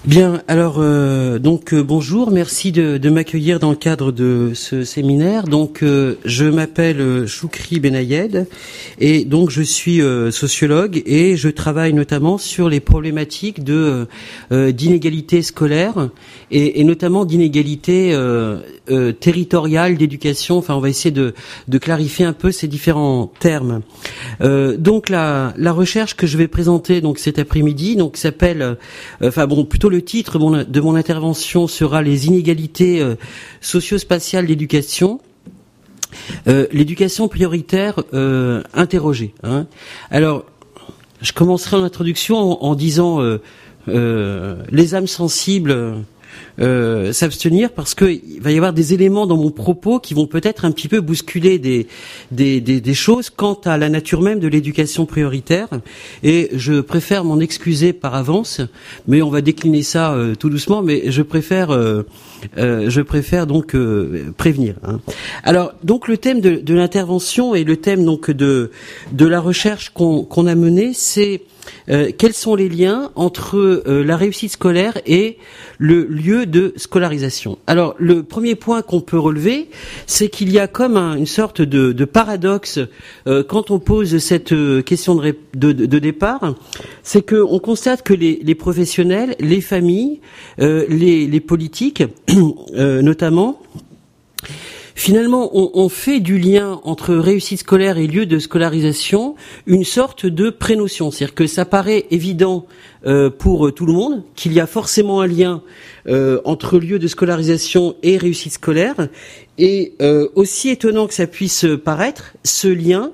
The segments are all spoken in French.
Bien, alors bonjour, merci de m'accueillir dans le cadre de ce séminaire. Donc je m'appelle Choukri Benayed et donc je suis sociologue et je travaille notamment sur les problématiques d'inégalité scolaire et notamment d'inégalité territoriale d'éducation. Enfin, on va essayer de clarifier un peu ces différents termes. Donc la recherche que je vais présenter donc cet après-midi donc s'appelle plutôt le titre de mon intervention sera les inégalités socio-spatiales d'éducation. L'éducation prioritaire interrogée. Alors, je commencerai en introduction en disant les âmes sensibles s'abstenir parce que il va y avoir des éléments dans mon propos qui vont peut-être un petit peu bousculer des choses quant à la nature même de l'éducation prioritaire et je préfère m'en excuser par avance, mais on va décliner ça tout doucement, mais je préfère donc prévenir. Alors donc le thème de l'intervention et le thème donc de la recherche qu'on a menée, c'est quels sont les liens entre la réussite scolaire et le lieu de scolarisation. Alors, le premier point qu'on peut relever, c'est qu'il y a comme une sorte de paradoxe quand on pose cette question de départ, c'est qu'on constate que les professionnels, les familles, les politiques, notamment, finalement, on fait du lien entre réussite scolaire et lieu de scolarisation une sorte de prénotion. C'est-à-dire que ça paraît évident pour tout le monde qu'il y a forcément un lien entre lieu de scolarisation et réussite scolaire. Et aussi étonnant que ça puisse paraître, ce lien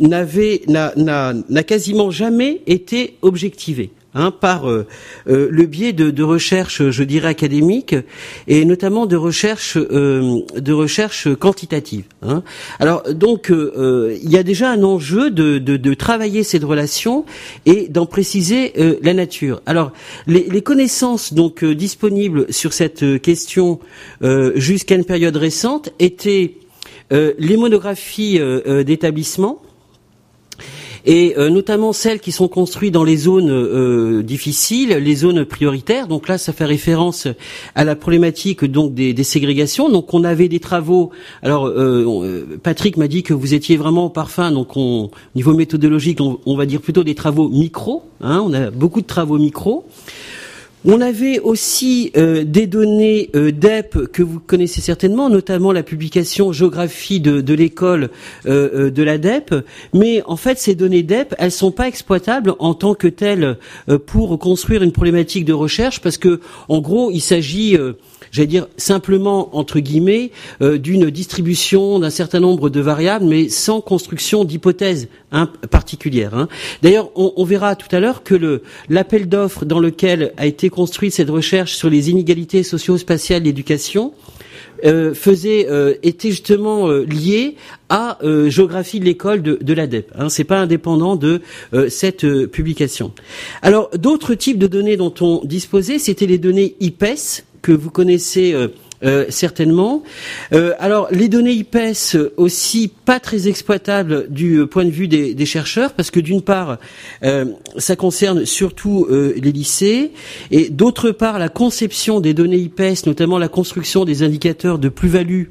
n'a quasiment jamais été objectivé. Par le biais de recherches, je dirais académiques, et notamment de recherches quantitatives. Alors donc il y a déjà un enjeu de travailler cette relation et d'en préciser la nature. Alors les connaissances donc disponibles sur cette question jusqu'à une période récente étaient les monographies d'établissement. Et notamment celles qui sont construites dans les zones difficiles, les zones prioritaires. Donc là, ça fait référence à la problématique donc des ségrégations. Donc on avait des travaux. Alors Patrick m'a dit que vous étiez vraiment au parfum. Donc au niveau méthodologique, on va dire plutôt des travaux micro. On a beaucoup de travaux micro. On avait aussi des données DEP que vous connaissez certainement, notamment la publication Géographie de l'école de la DEP. Mais en fait, ces données DEP, elles sont pas exploitables en tant que telles pour construire une problématique de recherche, parce que en gros, il s'agit j'allais dire simplement entre guillemets d'une distribution d'un certain nombre de variables, mais sans construction d'hypothèses particulières. D'ailleurs, on verra tout à l'heure que l'appel d'offres dans lequel a été construite cette recherche sur les inégalités socio-spatiales d'éducation était justement lié à géographie de l'école de l'ADEP. C'est pas indépendant de cette publication. Alors, d'autres types de données dont on disposait, c'était les données IPES que vous connaissez certainement. Alors les données IPES aussi pas très exploitables du point de vue des chercheurs, parce que d'une part ça concerne surtout les lycées, et d'autre part la conception des données IPES, notamment la construction des indicateurs de plus-value,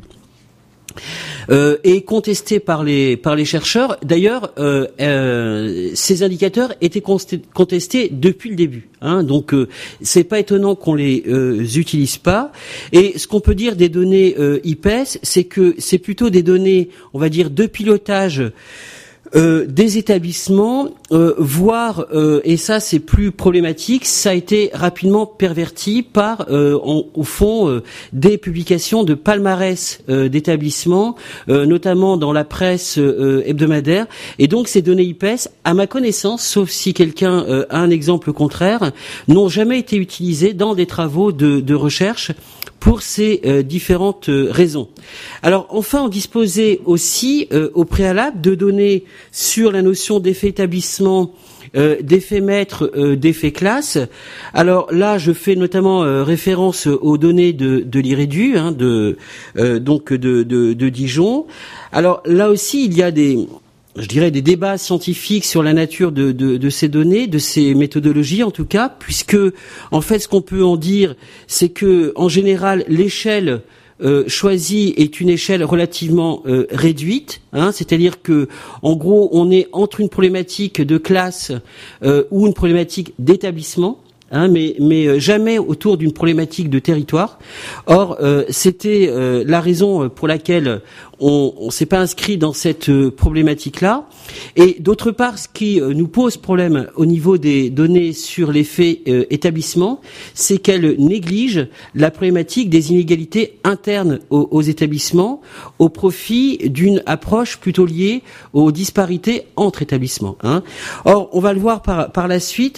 est contestée par les chercheurs. D'ailleurs, ces indicateurs étaient contestés depuis le début. Donc, c'est pas étonnant qu'on les utilise pas. Et ce qu'on peut dire des données IPES, c'est que c'est plutôt des données, on va dire, de pilotage des établissements, voire, et ça c'est plus problématique, ça a été rapidement perverti par, au fond, des publications de palmarès d'établissements, notamment dans la presse hebdomadaire. Et donc ces données IPES, à ma connaissance, sauf si quelqu'un a un exemple contraire, n'ont jamais été utilisées dans des travaux de recherche pour ces différentes raisons. Alors enfin, on disposait aussi au préalable de données sur la notion d'effet établissement, d'effet maître, d'effet classe. Alors là, je fais notamment référence aux données de l'IREDU, donc de Dijon. Alors là aussi, il y a des je dirais, des débats scientifiques sur la nature de ces données, de ces méthodologies en tout cas, puisque en fait ce qu'on peut en dire, c'est que en général l'échelle choisie est une échelle relativement réduite, c'est-à-dire que en gros on est entre une problématique de classe ou une problématique d'établissement. Mais jamais autour d'une problématique de territoire. Or, c'était la raison pour laquelle on s'est pas inscrit dans cette problématique-là. Et d'autre part, ce qui nous pose problème au niveau des données sur l'effet établissement, c'est qu'elle néglige la problématique des inégalités internes aux établissements au profit d'une approche plutôt liée aux disparités entre établissements. Or, on va le voir par la suite.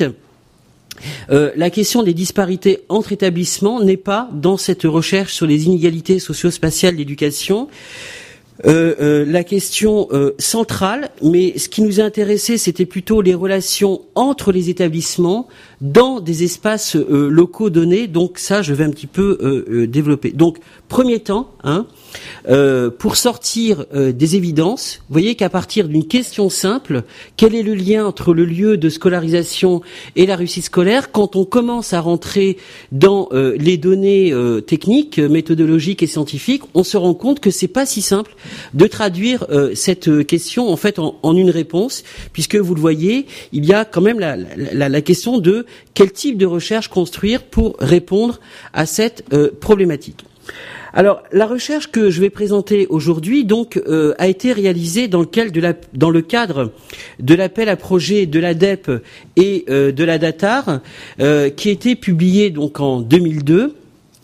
La question des disparités entre établissements n'est pas dans cette recherche sur les inégalités socio-spatiales d'éducation la question centrale, mais ce qui nous a intéressé, c'était plutôt les relations entre les établissements dans des espaces locaux donnés. Donc ça, je vais un petit peu développer. Donc, premier temps, pour sortir des évidences, vous voyez qu'à partir d'une question simple, quel est le lien entre le lieu de scolarisation et la réussite scolaire, quand on commence à rentrer dans les données techniques, méthodologiques et scientifiques, on se rend compte que c'est pas si simple de traduire cette question en fait en une réponse, puisque vous le voyez, il y a quand même la question de quel type de recherche construire pour répondre à cette problématique. Alors, la recherche que je vais présenter aujourd'hui, donc, a été réalisée dans le cadre de l'appel à projet de l'ADEP et de la DATAR, qui a été publié donc en 2002.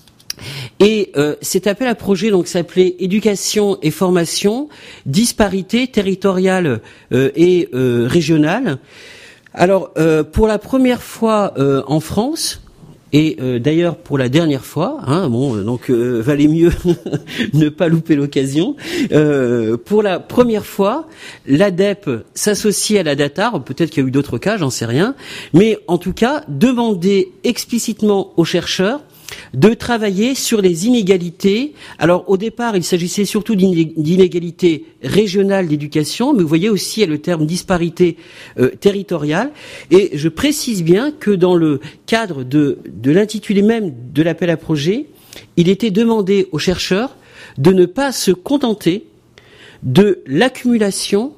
Et cet appel à projet donc s'appelait Éducation et formation, disparité territoriale et régionale. Alors, pour la première fois en France. Et d'ailleurs pour la dernière fois, donc valait mieux ne pas louper l'occasion. Pour la première fois, l'ADEP s'associe à la DATAR, peut-être qu'il y a eu d'autres cas, j'en sais rien, mais en tout cas demander explicitement aux chercheurs de travailler sur les inégalités. Alors au départ, il s'agissait surtout d'inégalités régionales d'éducation, mais vous voyez aussi il y a le terme disparité territoriale. Et je précise bien que dans le cadre de l'intitulé même de l'appel à projet, il était demandé aux chercheurs de ne pas se contenter de l'accumulation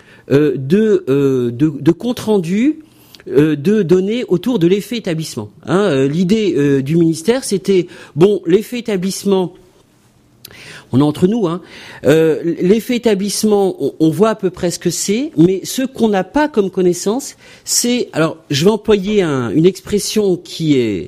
de comptes rendus de données autour de l'effet établissement. L'idée du ministère, c'était l'effet établissement. On est entre nous. L'effet établissement, on voit à peu près ce que c'est, mais ce qu'on n'a pas comme connaissance, c'est. Alors, je vais employer une expression qui est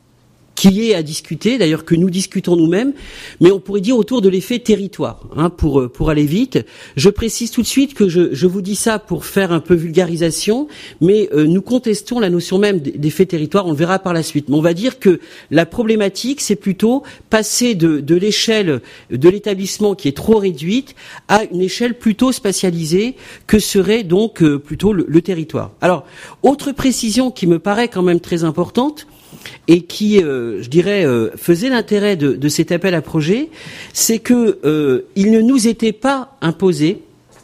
à discuter, d'ailleurs que nous discutons nous-mêmes, mais on pourrait dire autour de l'effet territoire, pour aller vite. Je précise tout de suite que je vous dis ça pour faire un peu vulgarisation, mais nous contestons la notion même d'effet territoire, on le verra par la suite. Mais on va dire que la problématique, c'est plutôt passer de l'échelle de l'établissement qui est trop réduite à une échelle plutôt spatialisée que serait donc plutôt le territoire. Alors, autre précision qui me paraît quand même très importante, et qui, je dirais, faisait l'intérêt de cet appel à projet, c'est que il ne nous était pas imposé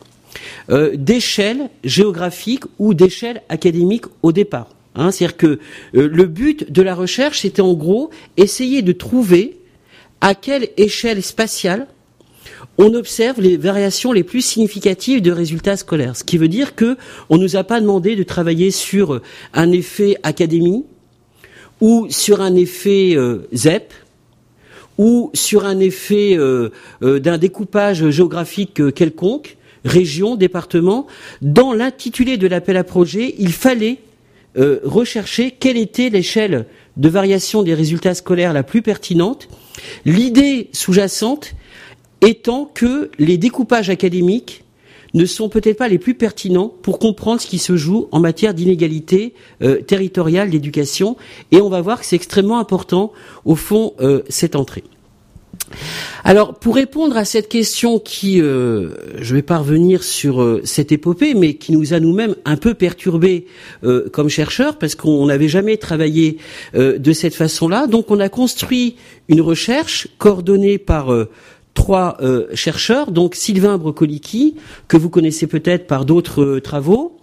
d'échelle géographique ou d'échelle académique au départ. C'est-à-dire que le but de la recherche, c'était en gros essayer de trouver à quelle échelle spatiale on observe les variations les plus significatives de résultats scolaires. Ce qui veut dire que on nous a pas demandé de travailler sur un effet académie, ou sur un effet ZEP, ou sur un effet d'un découpage géographique quelconque, région, département. Dans l'intitulé de l'appel à projet, il fallait rechercher quelle était l'échelle de variation des résultats scolaires la plus pertinente, l'idée sous-jacente étant que les découpages académiques ne sont peut-être pas les plus pertinents pour comprendre ce qui se joue en matière d'inégalité territoriale d'éducation. Et on va voir que c'est extrêmement important, au fond, cette entrée. Alors, pour répondre à cette question qui, je vais pas revenir sur cette épopée, mais qui nous a nous-mêmes un peu perturbés comme chercheurs, parce qu'on n'avait jamais travaillé de cette façon-là. Donc, on a construit une recherche coordonnée par 3 chercheurs, donc Sylvain Brocolicki, que vous connaissez peut-être par d'autres travaux,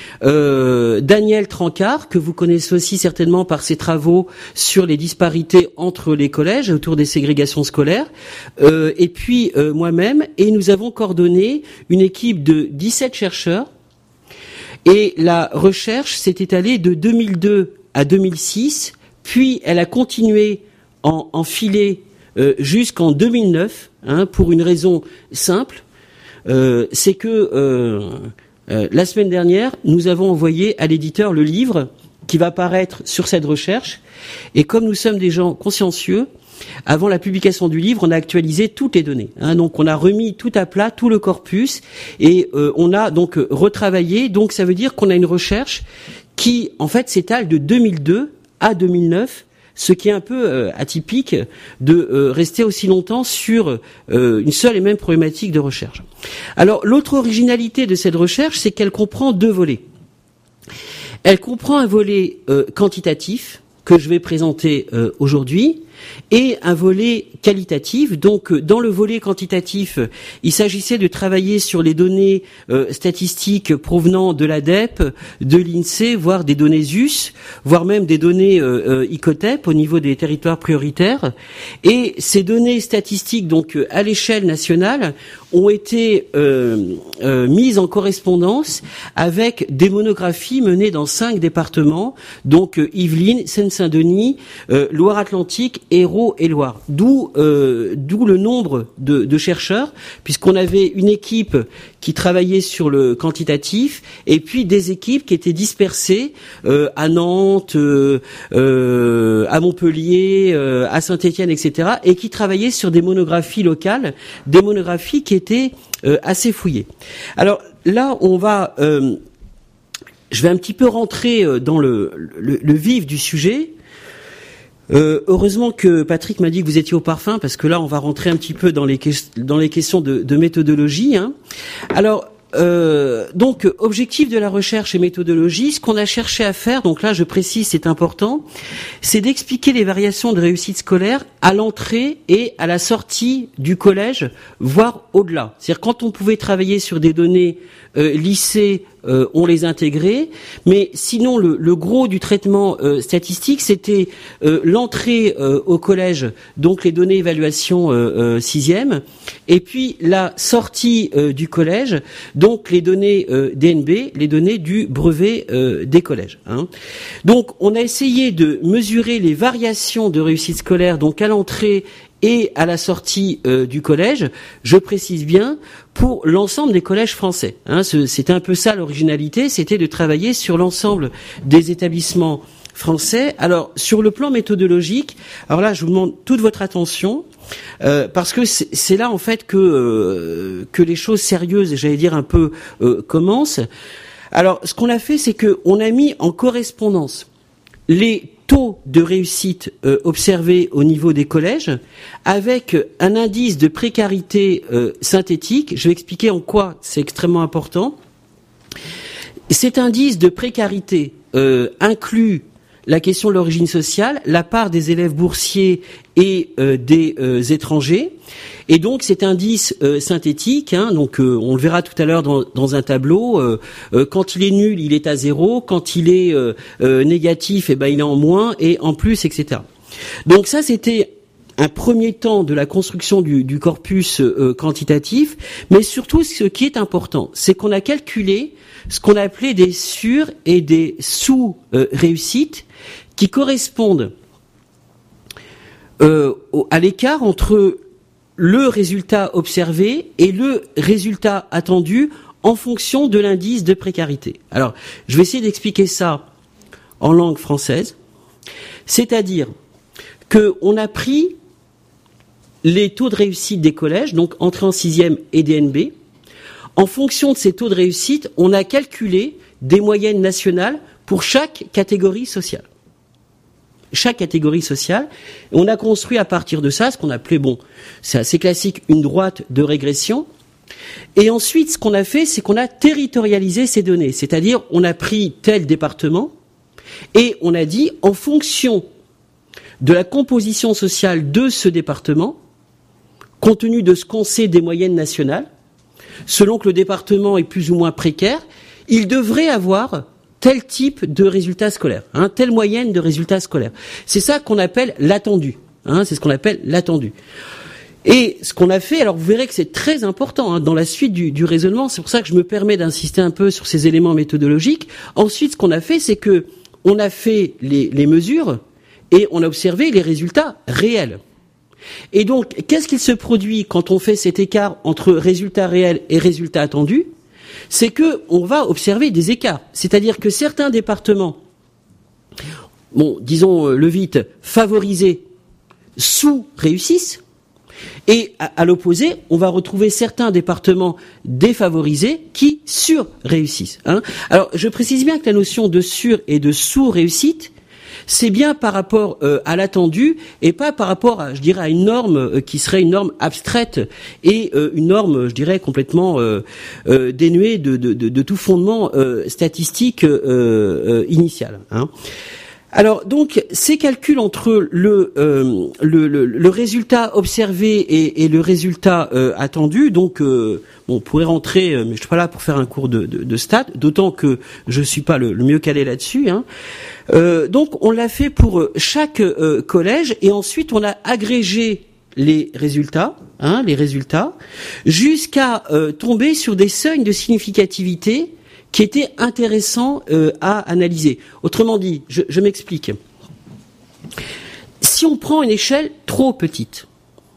Daniel Trancard, que vous connaissez aussi certainement par ses travaux sur les disparités entre les collèges autour des ségrégations scolaires, et puis moi-même, et nous avons coordonné une équipe de 17 chercheurs, et la recherche s'est étalée de 2002 à 2006, puis elle a continué en filet jusqu'en 2009, pour une raison simple, c'est que la semaine dernière, nous avons envoyé à l'éditeur le livre qui va paraître sur cette recherche. Et comme nous sommes des gens consciencieux, avant la publication du livre, on a actualisé toutes les données. Donc on a remis tout à plat, tout le corpus, et on a donc retravaillé. Donc ça veut dire qu'on a une recherche qui, en fait, s'étale de 2002 à 2009, ce qui est un peu atypique de rester aussi longtemps sur une seule et même problématique de recherche. Alors, l'autre originalité de cette recherche, c'est qu'elle comprend 2 volets. Elle comprend un volet quantitatif, que je vais présenter aujourd'hui, et un volet qualitatif. Donc, dans le volet quantitatif, il s'agissait de travailler sur les données statistiques provenant de l'ADEP, de l'INSEE, voire des données US, voire même des données ICOTEP au niveau des territoires prioritaires. Et ces données statistiques, donc à l'échelle nationale, ont été mises en correspondance avec des monographies menées dans 5 départements, donc Yvelines, Seine-Saint-Denis, Loire-Atlantique, Hérault et Loire. D'où le nombre de chercheurs, puisqu'on avait une équipe qui travaillait sur le quantitatif, et puis des équipes qui étaient dispersées à Nantes, à Montpellier, à Saint-Étienne, etc., et qui travaillaient sur des monographies locales, des monographies qui étaient assez fouillées. Alors là, je vais un petit peu rentrer dans le vif du sujet. Heureusement que Patrick m'a dit que vous étiez au parfum, parce que là on va rentrer un petit peu dans les questions de méthodologie. Alors donc objectif de la recherche et méthodologie, ce qu'on a cherché à faire, donc là je précise, c'est important, c'est d'expliquer les variations de réussite scolaire à l'entrée et à la sortie du collège, voire au-delà. C'est-à-dire quand on pouvait travailler sur des données lycée, on les intégrait, mais sinon le gros du traitement statistique, c'était l'entrée au collège, donc les données évaluation 6e, et puis la sortie du collège, donc les données DNB, les données du brevet des collèges. Donc on a essayé de mesurer les variations de réussite scolaire, donc à l'entrée et à la sortie du collège, je précise bien, pour l'ensemble des collèges français. C'était un peu ça l'originalité, c'était de travailler sur l'ensemble des établissements français. Alors, sur le plan méthodologique, alors là, je vous demande toute votre attention, parce que c'est là, en fait, que les choses sérieuses, j'allais dire un peu, commencent. Alors, ce qu'on a fait, c'est qu'on a mis en correspondance les taux de réussite observés au niveau des collèges avec un indice de précarité synthétique. Je vais expliquer en quoi c'est extrêmement important. Cet indice de précarité inclut la question de l'origine sociale, la part des élèves boursiers et des étrangers. Et donc cet indice synthétique, donc on le verra tout à l'heure dans un tableau, quand il est nul, il est à 0, quand il est négatif, il est en moins, et en plus, etc. Donc ça, c'était un premier temps de la construction du corpus quantitatif, mais surtout ce qui est important, c'est qu'on a calculé ce qu'on appelait des sur- et des sous-réussites qui correspondent à l'écart entre le résultat observé et le résultat attendu en fonction de l'indice de précarité. Alors, je vais essayer d'expliquer ça en langue française, c'est-à-dire qu'on a pris les taux de réussite des collèges, donc entrée en 6e et DNB. En fonction de ces taux de réussite, on a calculé des moyennes nationales pour chaque catégorie sociale. Chaque catégorie sociale. On a construit à partir de ça ce qu'on appelait, c'est assez classique, une droite de régression. Et ensuite, ce qu'on a fait, c'est qu'on a territorialisé ces données. C'est-à-dire, on a pris tel département et on a dit, en fonction de la composition sociale de ce département, compte tenu de ce qu'on sait des moyennes nationales, selon que le département est plus ou moins précaire, il devrait avoir tel type de résultats scolaires, telle moyenne de résultats scolaires. C'est ça qu'on appelle l'attendu. C'est ce qu'on appelle l'attendu. Et ce qu'on a fait, alors vous verrez que c'est très important dans la suite du raisonnement, c'est pour ça que je me permets d'insister un peu sur ces éléments méthodologiques. Ensuite, ce qu'on a fait, c'est que on a fait les mesures et on a observé les résultats réels. Et donc, qu'est-ce qu'il se produit quand on fait cet écart entre résultats réels et résultats attendus ? C'est que on va observer des écarts. C'est-à-dire que certains départements, disons-le vite, favorisés, sous-réussissent, et à l'opposé, on va retrouver certains départements défavorisés qui sur-réussissent. Alors, je précise bien que la notion de sur et de sous-réussite, c'est bien par rapport à l'attendu et pas par rapport à, je dirais, à une norme qui serait une norme abstraite et une norme, je dirais, complètement dénuée de tout fondement statistique initial. Alors donc ces calculs entre le résultat observé et le résultat attendu, donc on pourrait rentrer, mais je suis pas là pour faire un cours de stats, d'autant que je suis pas le mieux calé là-dessus. Donc on l'a fait pour chaque collège et ensuite on a agrégé les résultats, jusqu'à tomber sur des seuils de significativité qui était intéressant à analyser. Autrement dit, je m'explique. Si on prend une échelle trop petite,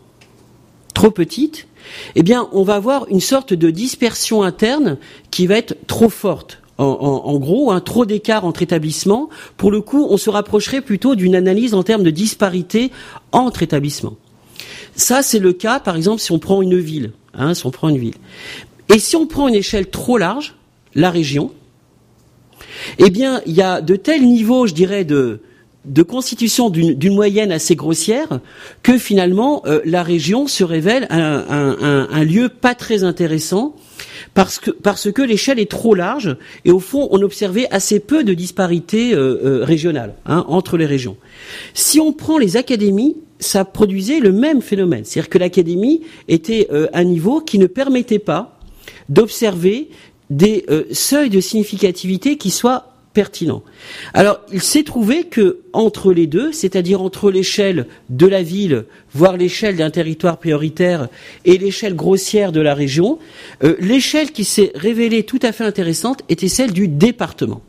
eh bien, on va avoir une sorte de dispersion interne qui va être trop forte. En gros, trop d'écart entre établissements. Pour le coup, on se rapprocherait plutôt d'une analyse en termes de disparité entre établissements. Ça, c'est le cas, par exemple, si on prend une ville. Et si on prend une échelle trop large, la région, eh bien, il y a de tels niveaux, je dirais, de constitution d'une moyenne assez grossière que finalement, la région se révèle un lieu pas très intéressant parce que l'échelle est trop large et au fond, on observait assez peu de disparités régionales entre les régions. Si on prend les académies, ça produisait le même phénomène, c'est-à-dire que l'académie était un niveau qui ne permettait pas d'observer des seuils de significativité qui soient pertinents. Alors, il s'est trouvé que entre les deux, c'est-à-dire entre l'échelle de la ville, voire l'échelle d'un territoire prioritaire et l'échelle grossière de la région, l'échelle qui s'est révélée tout à fait intéressante était celle du département.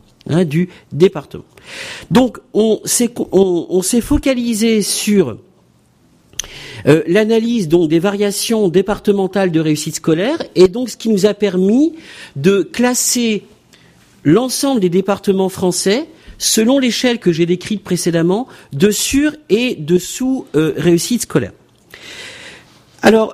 Donc, on s'est focalisé sur l'analyse donc des variations départementales de réussite scolaire et donc ce qui nous a permis de classer l'ensemble des départements français selon l'échelle que j'ai décrite précédemment de sur et de sous réussite scolaire. Alors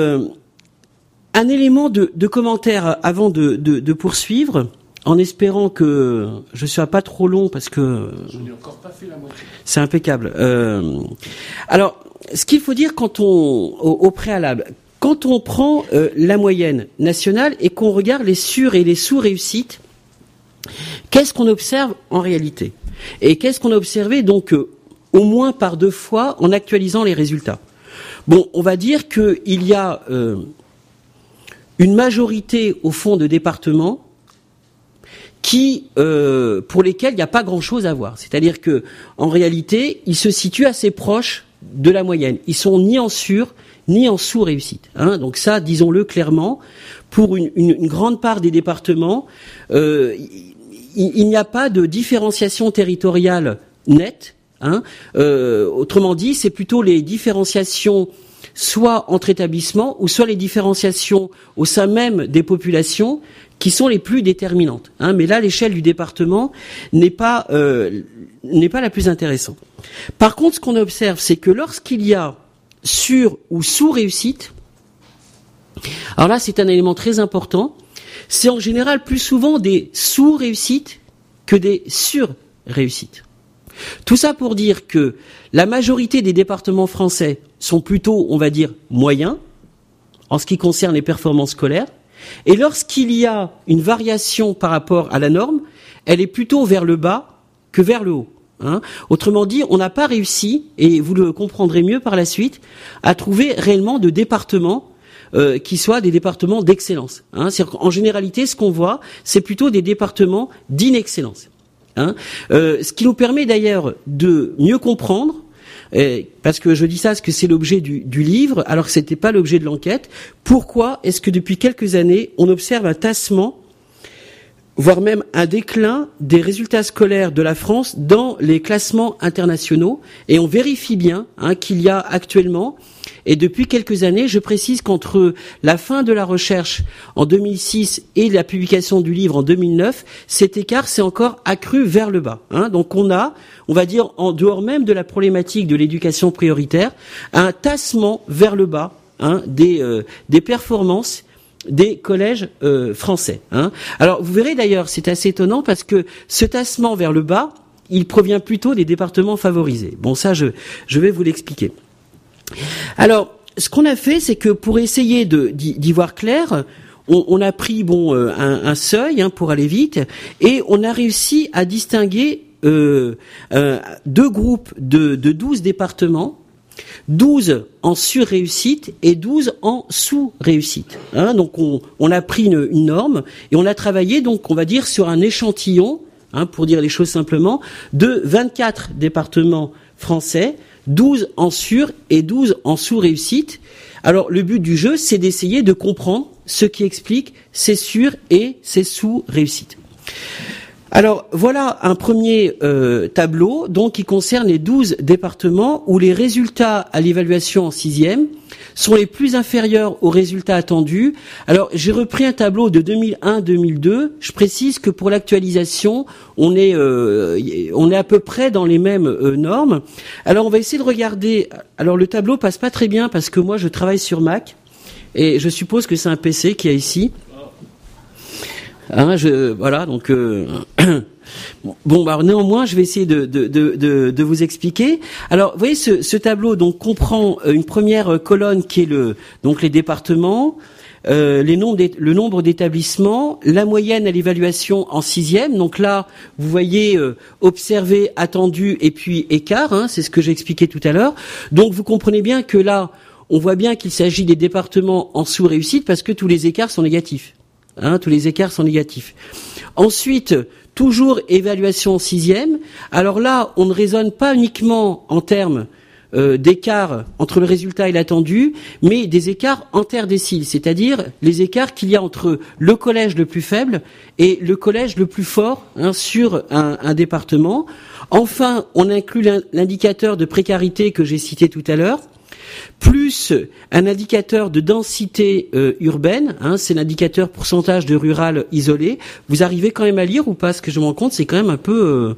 un élément de commentaire avant de poursuivre, en espérant que je ne sois pas trop long parce que je n'ai encore pas fait la moitié. C'est impeccable. Alors ce qu'il faut dire au préalable, quand on prend la moyenne nationale et qu'on regarde les sur- et les sous-réussites, qu'est-ce qu'on observe en réalité ? Et qu'est-ce qu'on a observé donc au moins par 2 fois en actualisant les résultats ? Bon, on va dire qu'il y a une majorité au fond de départements pour lesquels il n'y a pas grand-chose à voir. C'est-à-dire que en réalité, ils se situent assez proches de la moyenne. Ils sont ni en sur, ni en sous-réussite. Donc ça, disons-le clairement, pour une grande part des départements, il n'y a pas de différenciation territoriale nette. Autrement dit, c'est plutôt les différenciations soit entre établissements ou soit les différenciations au sein même des populations qui sont les plus déterminantes. Mais là, l'échelle du département n'est pas la plus intéressante. Par contre, ce qu'on observe, c'est que lorsqu'il y a sur- ou sous-réussite, alors là, c'est un élément très important, c'est en général plus souvent des sous-réussites que des sur-réussites. Tout ça pour dire que la majorité des départements français sont plutôt, on va dire, moyens, en ce qui concerne les performances scolaires, et lorsqu'il y a une variation par rapport à la norme, elle est plutôt vers le bas que vers le haut. Hein. Autrement dit, on n'a pas réussi, et vous le comprendrez mieux par la suite, à trouver réellement de départements qui soient des départements d'excellence. Hein. En généralité, ce qu'on voit, c'est plutôt des départements d'inexcellence. Hein. Ce qui nous permet d'ailleurs de mieux comprendre, parce que je dis ça parce que c'est l'objet du livre, alors que c'était pas l'objet de l'enquête, pourquoi est-ce que depuis quelques années, on observe un tassement, voire même un déclin des résultats scolaires de la France dans les classements internationaux, et on vérifie bien qu'il y a actuellement, et depuis quelques années, je précise qu'entre la fin de la recherche en 2006 et la publication du livre en 2009, cet écart s'est encore accru vers le bas. Donc on va dire, en dehors même de la problématique de l'éducation prioritaire, un tassement vers le bas des performances des collèges français. Alors vous verrez d'ailleurs, c'est assez étonnant parce que ce tassement vers le bas, il provient plutôt des départements favorisés. Bon, ça je vais vous l'expliquer. Alors, ce qu'on a fait, c'est que pour essayer d'y voir clair, on a pris un seuil pour aller vite, et on a réussi à distinguer deux groupes de 12 départements, 12 en sur-réussite et 12 en sous-réussite. Donc on a pris une norme et on a travaillé, donc on va dire, sur un échantillon, pour dire les choses simplement, de 24 départements français, 12 en sur et 12 en sous-réussite. Alors le but du jeu, c'est d'essayer de comprendre ce qui explique ces sur et ces sous-réussites. Alors voilà un premier tableau donc qui concerne les 12 départements où les résultats à l'évaluation en 6e sont les plus inférieurs aux résultats attendus. Alors j'ai repris un tableau de 2001-2002. Je précise que pour l'actualisation, on est à peu près dans les mêmes normes. Alors on va essayer de regarder. Alors le tableau passe pas très bien parce que moi je travaille sur Mac et je suppose que c'est un PC qu'il y a ici. Voilà, donc néanmoins, je vais essayer de vous expliquer. Alors, vous voyez, ce tableau donc comprend une première colonne qui est donc les départements, le nombre d'établissements, la moyenne à l'évaluation en 6e. Donc là, vous voyez observé, attendu et puis écart. C'est ce que j'ai expliqué tout à l'heure. Donc, vous comprenez bien que là, on voit bien qu'il s'agit des départements en sous-réussite parce que tous les écarts sont négatifs. Tous les écarts sont négatifs. Ensuite, toujours évaluation en 6e. Alors là, on ne raisonne pas uniquement en termes d'écart entre le résultat et l'attendu, mais des écarts interdéciles, c'est-à-dire les écarts qu'il y a entre le collège le plus faible et le collège le plus fort sur un département. Enfin, on inclut l'indicateur de précarité que j'ai cité tout à l'heure, plus un indicateur de densité urbaine, c'est l'indicateur pourcentage de rural isolé. Vous arrivez quand même à lire ou pas? Parce que je me rends compte, c'est quand même un peu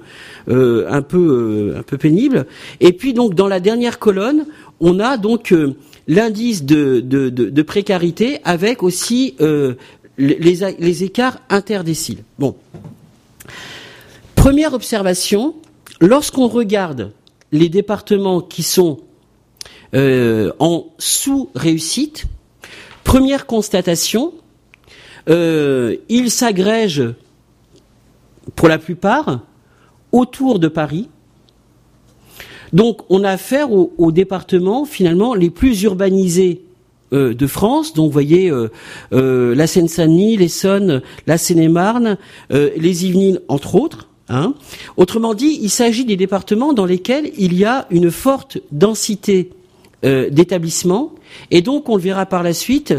pénible. Et puis donc dans la dernière colonne, on a donc l'indice de précarité avec aussi les écarts interdéciles. Bon, première observation, lorsqu'on regarde les départements qui sont en sous-réussite, première constatation, ils s'agrègent pour la plupart autour de Paris. Donc on a affaire aux départements finalement les plus urbanisés de France. Donc vous voyez la Seine-Saint-Denis, l'Essonne, la Seine-et-Marne, les Yvelines entre autres. Autrement dit, il s'agit des départements dans lesquels il y a une forte densité d'établissements, et donc on le verra par la suite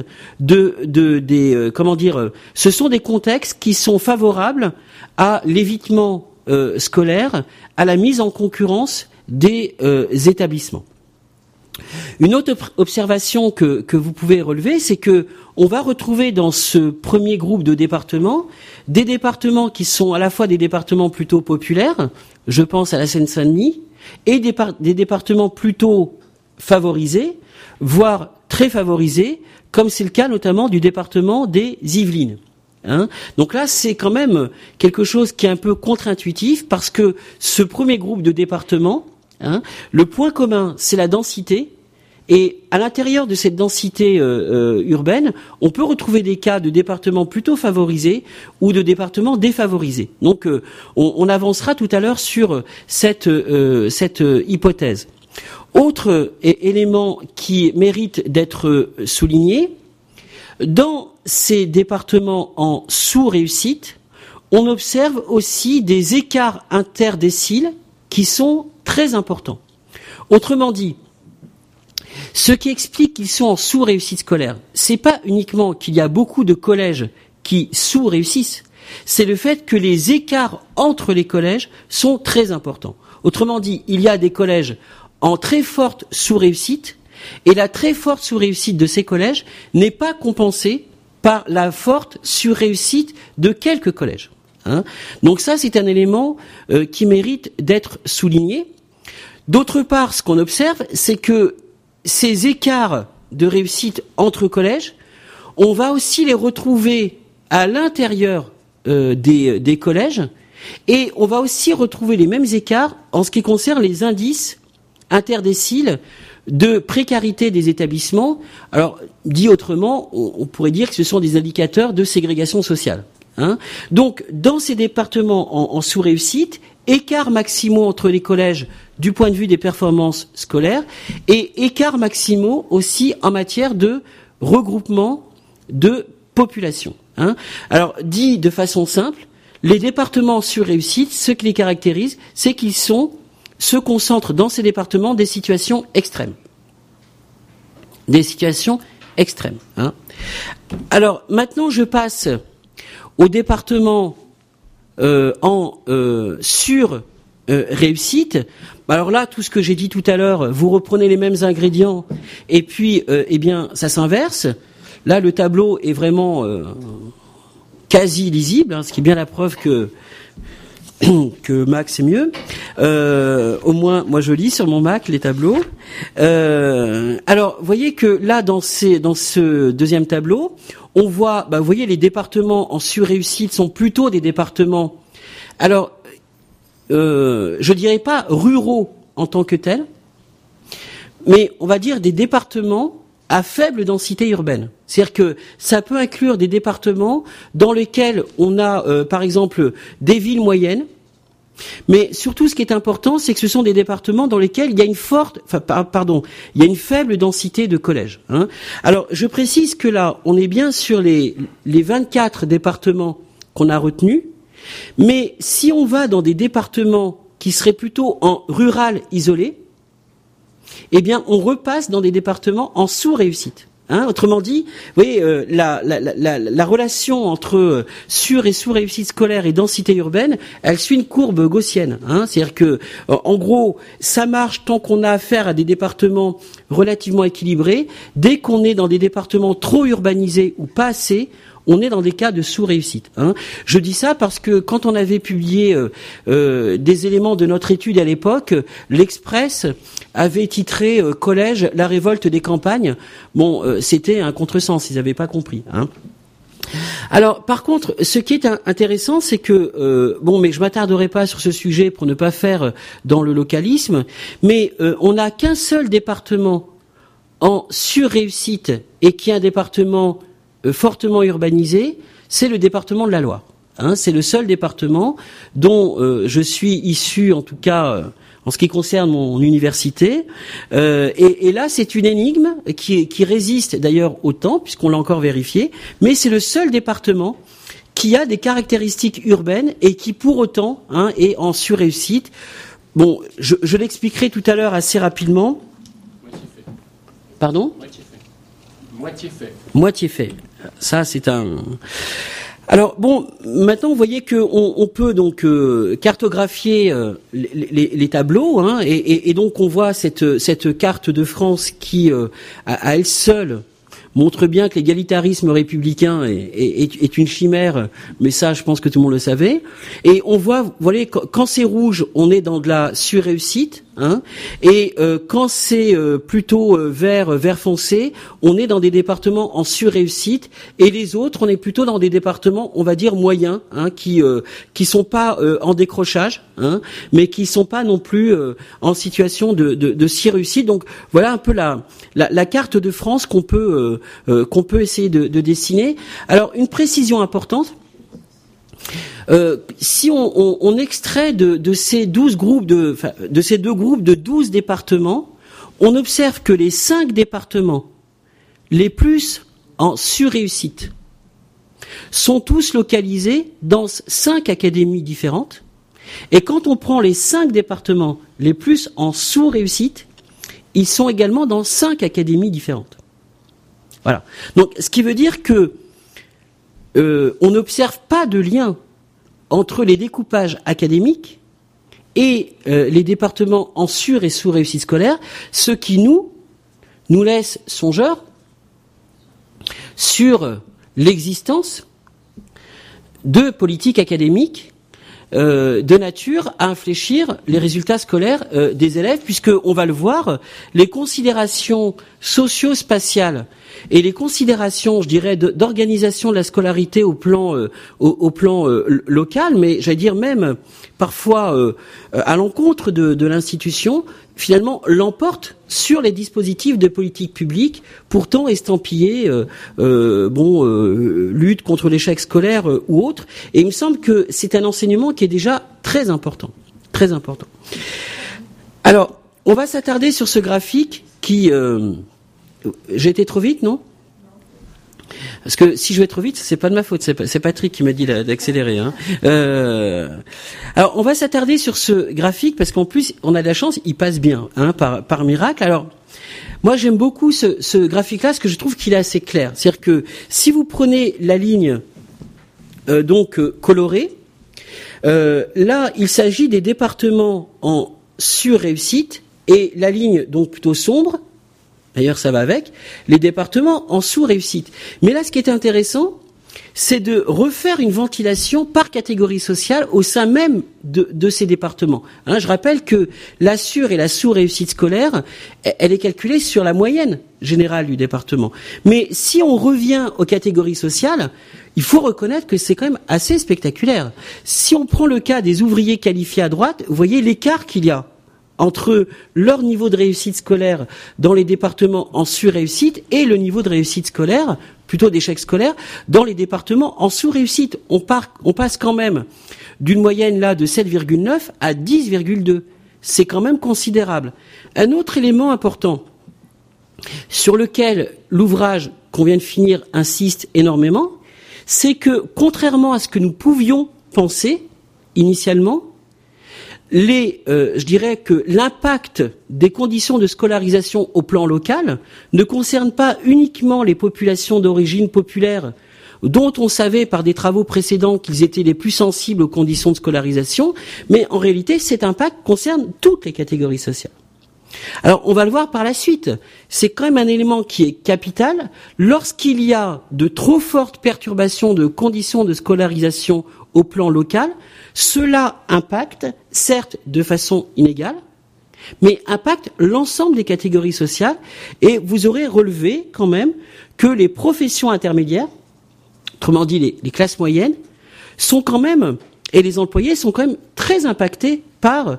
ce sont des contextes qui sont favorables à l'évitement scolaire, à la mise en concurrence des établissements. Une autre observation que vous pouvez relever, c'est que on va retrouver dans ce premier groupe de départements des départements qui sont à la fois des départements plutôt populaires, je pense à la Seine-Saint-Denis, et des départements plutôt favorisés, voire très favorisés, comme c'est le cas notamment du département des Yvelines. Donc là, c'est quand même quelque chose qui est un peu contre-intuitif, parce que ce premier groupe de départements, le point commun, c'est la densité, Et à l'intérieur de cette densité urbaine, on peut retrouver des cas de départements plutôt favorisés ou de départements défavorisés. Donc on avancera tout à l'heure sur cette hypothèse. Autre élément qui mérite d'être souligné, dans ces départements en sous-réussite, on observe aussi des écarts interdéciles qui sont très importants. Autrement dit, ce qui explique qu'ils sont en sous-réussite scolaire, c'est pas uniquement qu'il y a beaucoup de collèges qui sous-réussissent, c'est le fait que les écarts entre les collèges sont très importants. Autrement dit, il y a des collèges en très forte sous-réussite, et la très forte sous-réussite de ces collèges n'est pas compensée par la forte sur-réussite de quelques collèges. Donc ça, c'est un élément qui mérite d'être souligné. D'autre part, ce qu'on observe, c'est que ces écarts de réussite entre collèges, on va aussi les retrouver à l'intérieur des collèges, et on va aussi retrouver les mêmes écarts en ce qui concerne les indices interdéciles de précarité des établissements. Alors, dit autrement, on pourrait dire que ce sont des indicateurs de ségrégation sociale. Donc, dans ces départements en sous-réussite, écarts maximaux entre les collèges du point de vue des performances scolaires et écarts maximaux aussi en matière de regroupement de population. Alors, dit de façon simple, les départements en sous-réussite, ce qui les caractérise, c'est qu'ils se concentrent dans ces départements des situations extrêmes. Des situations extrêmes. Alors, maintenant, je passe au département en sur-réussite. Alors là, tout ce que j'ai dit tout à l'heure, vous reprenez les mêmes ingrédients et puis, eh bien, ça s'inverse. Là, le tableau est vraiment quasi lisible, ce qui est bien la preuve que Mac c'est mieux. Au moins, moi je lis sur mon Mac les tableaux. Alors, vous voyez que là, dans ce deuxième tableau, on voit, vous voyez, les départements en sur-réussite sont plutôt des départements, alors, je dirais pas ruraux en tant que tels, mais on va dire des départements à faible densité urbaine. C'est-à-dire que ça peut inclure des départements dans lesquels on a, par exemple, des villes moyennes, mais surtout ce qui est important, c'est que ce sont des départements dans lesquels il y a il y a une faible densité de collèges. Alors, je précise que là, on est bien sur les 24 départements qu'on a retenus, mais si on va dans des départements qui seraient plutôt en rural isolé, eh bien, on repasse dans des départements en sous-réussite. Autrement dit, vous voyez, la relation entre sur- et sous-réussite scolaire et densité urbaine, elle suit une courbe gaussienne. C'est-à-dire que, en gros, ça marche tant qu'on a affaire à des départements relativement équilibrés. Dès qu'on est dans des départements trop urbanisés ou pas assez, on est dans des cas de sous-réussite. Je dis ça parce que quand on avait publié des éléments de notre étude à l'époque, l'Express avait titré Collège, la révolte des campagnes. Bon, c'était un contresens, ils n'avaient pas compris. Alors, par contre, ce qui est intéressant, c'est que mais je m'attarderai pas sur ce sujet pour ne pas faire dans le localisme, mais on n'a qu'un seul département en sur-réussite et qui est un département fortement urbanisé, c'est le département de la Loire. C'est le seul département dont je suis issu, en tout cas en ce qui concerne mon université. Et là, c'est une énigme qui résiste d'ailleurs au temps, puisqu'on l'a encore vérifié, mais c'est le seul département qui a des caractéristiques urbaines et qui, pour autant, est en surréussite. Bon, je l'expliquerai tout à l'heure assez rapidement. Moitié fait. Pardon ? Moitié fait. Moitié fait. Ça, c'est un... Alors bon, maintenant vous voyez que on peut donc cartographier les tableaux, et donc on voit cette carte de France qui à elle seule montre bien que l'égalitarisme républicain est une chimère, mais ça je pense que tout le monde le savait. Et on voit, vous voyez, quand c'est rouge, on est dans de la surréussite, hein. Et quand c'est plutôt vert foncé, on est dans des départements en surréussite, et les autres, on est plutôt dans des départements, on va dire moyens, hein, qui sont pas en décrochage, hein, mais qui sont pas non plus en situation de si réussite. Donc voilà un peu la carte de France qu'on peut essayer de dessiner. Alors une précision importante. Si on extrait de ces 12 groupes de ces deux groupes de 12 départements, on observe que les 5 départements les plus en surréussite sont tous localisés dans 5 académies différentes. Et quand on prend les 5 départements les plus en sous-réussite, ils sont également dans 5 académies différentes. Voilà. Donc, ce qui veut dire que on n'observe pas de lien entre les découpages académiques et les départements en sur- et sous-réussite scolaire, ce qui nous laisse songeurs sur l'existence de politiques académiques de nature à infléchir les résultats scolaires des élèves, puisque on va le voir, les considérations socio-spatiales et les considérations, je dirais, d'organisation de la scolarité au plan local, mais j'allais dire même parfois à l'encontre de l'institution, finalement l'emportent sur les dispositifs de politique publique, pourtant estampillés lutte contre l'échec scolaire ou autre. Et il me semble que c'est un enseignement qui est déjà très important, très important. Alors, on va s'attarder sur ce graphique qui j'ai été trop vite, non ? Parce que si je vais trop vite, c'est pas de ma faute, c'est Patrick qui m'a dit d'accélérer. Hein. Alors, on va s'attarder sur ce graphique parce qu'en plus, on a de la chance, il passe bien, hein, par miracle. Alors, moi, j'aime beaucoup ce graphique-là parce que je trouve qu'il est assez clair. C'est-à-dire que si vous prenez la ligne colorée, là, il s'agit des départements en sur-réussite et la ligne donc plutôt sombre. D'ailleurs, ça va avec les départements en sous-réussite. Mais là, ce qui est intéressant, c'est de refaire une ventilation par catégorie sociale au sein même de ces départements. Hein, je rappelle que la sur- et la sous-réussite scolaire, elle est calculée sur la moyenne générale du département. Mais si on revient aux catégories sociales, il faut reconnaître que c'est quand même assez spectaculaire. Si on prend le cas des ouvriers qualifiés à droite, vous voyez l'écart qu'il y a entre leur niveau de réussite scolaire dans les départements en sur-réussite et le niveau de réussite scolaire, plutôt d'échec scolaire, dans les départements en sous-réussite. On passe quand même d'une moyenne là de 7,9 à 10,2. C'est quand même considérable. Un autre élément important sur lequel l'ouvrage qu'on vient de finir insiste énormément, c'est que contrairement à ce que nous pouvions penser initialement, je dirais que l'impact des conditions de scolarisation au plan local ne concerne pas uniquement les populations d'origine populaire dont on savait par des travaux précédents qu'ils étaient les plus sensibles aux conditions de scolarisation, mais en réalité cet impact concerne toutes les catégories sociales. Alors on va le voir par la suite, c'est quand même un élément qui est capital lorsqu'il y a de trop fortes perturbations de conditions de scolarisation au plan local. Cela impacte, certes de façon inégale, mais impacte l'ensemble des catégories sociales, et vous aurez relevé quand même que les professions intermédiaires, autrement dit les classes moyennes, sont quand même, et les employés sont quand même très impactés par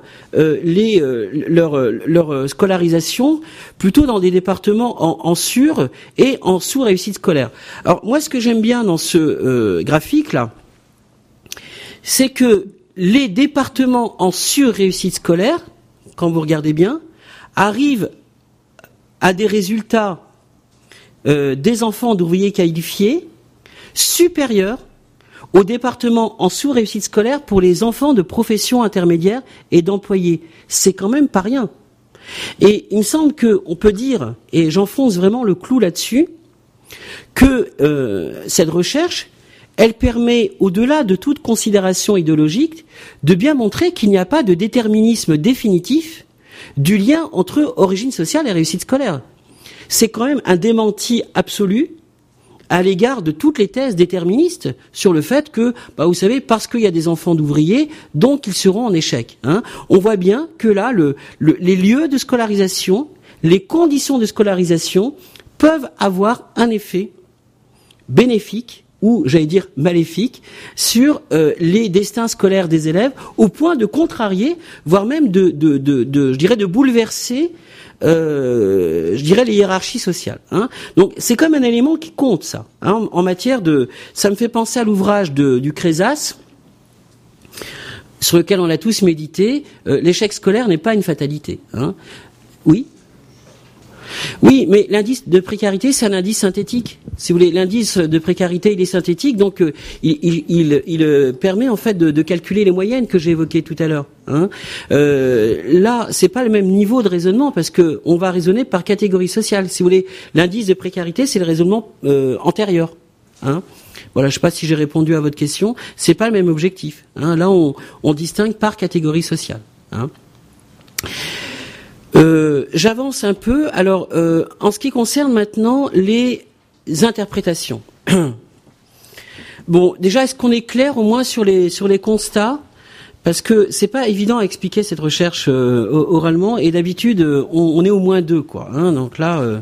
leur scolarisation, plutôt dans des départements en sur- et en sous-réussite scolaire. Alors moi, ce que j'aime bien dans ce graphique-là, c'est que les départements en sur-réussite scolaire, quand vous regardez bien, arrivent à des résultats des enfants d'ouvriers qualifiés supérieurs aux départements en sous-réussite scolaire pour les enfants de professions intermédiaires et d'employés. C'est quand même pas rien. Et il me semble qu'on peut dire, et j'enfonce vraiment le clou là-dessus, que cette recherche, elle permet, au-delà de toute considération idéologique, de bien montrer qu'il n'y a pas de déterminisme définitif du lien entre origine sociale et réussite scolaire. C'est quand même un démenti absolu à l'égard de toutes les thèses déterministes sur le fait que, vous savez, parce qu'il y a des enfants d'ouvriers, donc ils seront en échec. On voit bien que là, les lieux de scolarisation, les conditions de scolarisation peuvent avoir un effet bénéfique ou, j'allais dire, maléfique sur les destins scolaires des élèves, au point de contrarier, voire même de bouleverser, les hiérarchies sociales. Donc, c'est comme un élément qui compte, ça. En matière de, ça me fait penser à l'ouvrage du Crésas, sur lequel on a tous médité. L'échec scolaire n'est pas une fatalité. Oui. Oui, mais l'indice de précarité, c'est un indice synthétique. Si vous voulez, l'indice de précarité, il est synthétique, donc il permet en fait de calculer les moyennes que j'ai évoquées tout à l'heure. Là, c'est pas le même niveau de raisonnement parce que on va raisonner par catégorie sociale. Si vous voulez, l'indice de précarité, c'est le raisonnement antérieur. Voilà, je sais pas si j'ai répondu à votre question. C'est pas le même objectif. Là, on distingue par catégorie sociale. J'avance un peu. Alors, en ce qui concerne maintenant les interprétations. Bon, déjà, est-ce qu'on est clair au moins sur les constats? Parce que c'est pas évident à expliquer cette recherche oralement, et d'habitude, on est au moins deux, quoi. Donc là,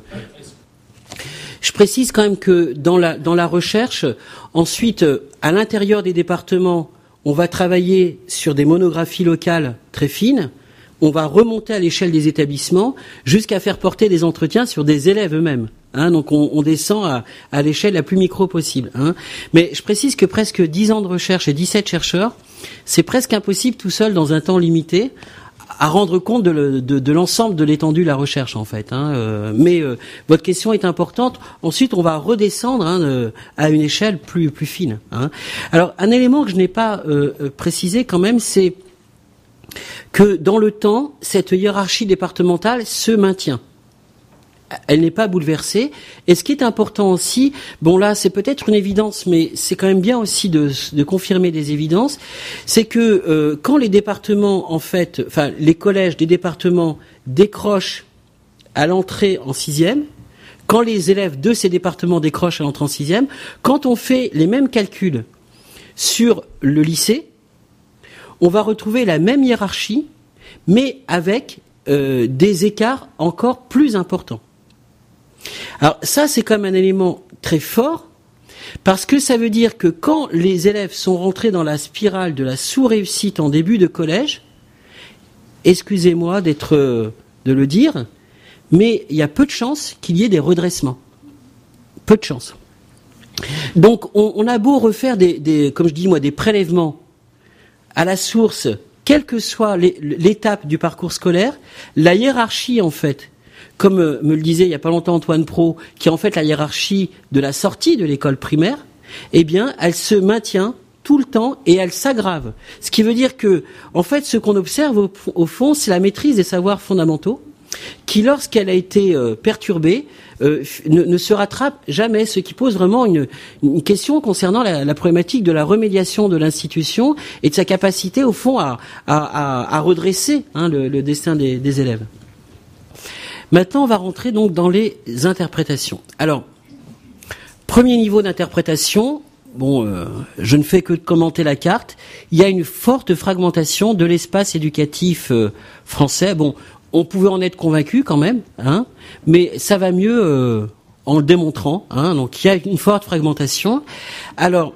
je précise quand même que dans la recherche, ensuite, à l'intérieur des départements, on va travailler sur des monographies locales très fines. On va remonter à l'échelle des établissements jusqu'à faire porter des entretiens sur des élèves eux-mêmes. Donc on descend à l'échelle la plus micro possible. Mais je précise que presque 10 ans de recherche et 17 chercheurs, c'est presque impossible tout seul dans un temps limité à rendre compte de l'ensemble de l'étendue de la recherche en fait. Mais votre question est importante. Ensuite, on va redescendre à une échelle plus fine. Alors un élément que je n'ai pas précisé quand même, c'est que dans le temps, cette hiérarchie départementale se maintient. Elle n'est pas bouleversée. Et ce qui est important aussi, bon là c'est peut-être une évidence, mais c'est quand même bien aussi de confirmer des évidences, c'est que quand les départements, en fait, enfin les collèges des départements décrochent à l'entrée en 6e, quand les élèves de ces départements décrochent à l'entrée en 6e, quand on fait les mêmes calculs sur le lycée, on va retrouver la même hiérarchie, mais avec des écarts encore plus importants. Alors ça, c'est quand même un élément très fort, parce que ça veut dire que quand les élèves sont rentrés dans la spirale de la sous-réussite en début de collège, excusez-moi de le dire, mais il y a peu de chances qu'il y ait des redressements. Peu de chances. Donc on a beau refaire comme je dis moi, des prélèvements à la source, quelle que soit l'étape du parcours scolaire, la hiérarchie en fait, comme me le disait il y a pas longtemps Antoine Pro, qui est en fait la hiérarchie de la sortie de l'école primaire, eh bien, elle se maintient tout le temps et elle s'aggrave. Ce qui veut dire que, en fait, ce qu'on observe au fond, c'est la maîtrise des savoirs fondamentaux, qui, lorsqu'elle a été perturbée, ne se rattrape jamais, ce qui pose vraiment une question concernant la problématique de la remédiation de l'institution et de sa capacité, au fond, à redresser le destin des élèves. Maintenant, on va rentrer donc dans les interprétations. Alors, premier niveau d'interprétation, je ne fais que commenter la carte. Il y a une forte fragmentation de l'espace éducatif français. On pouvait en être convaincu quand même, mais ça va mieux en le démontrant. Donc il y a une forte fragmentation. Alors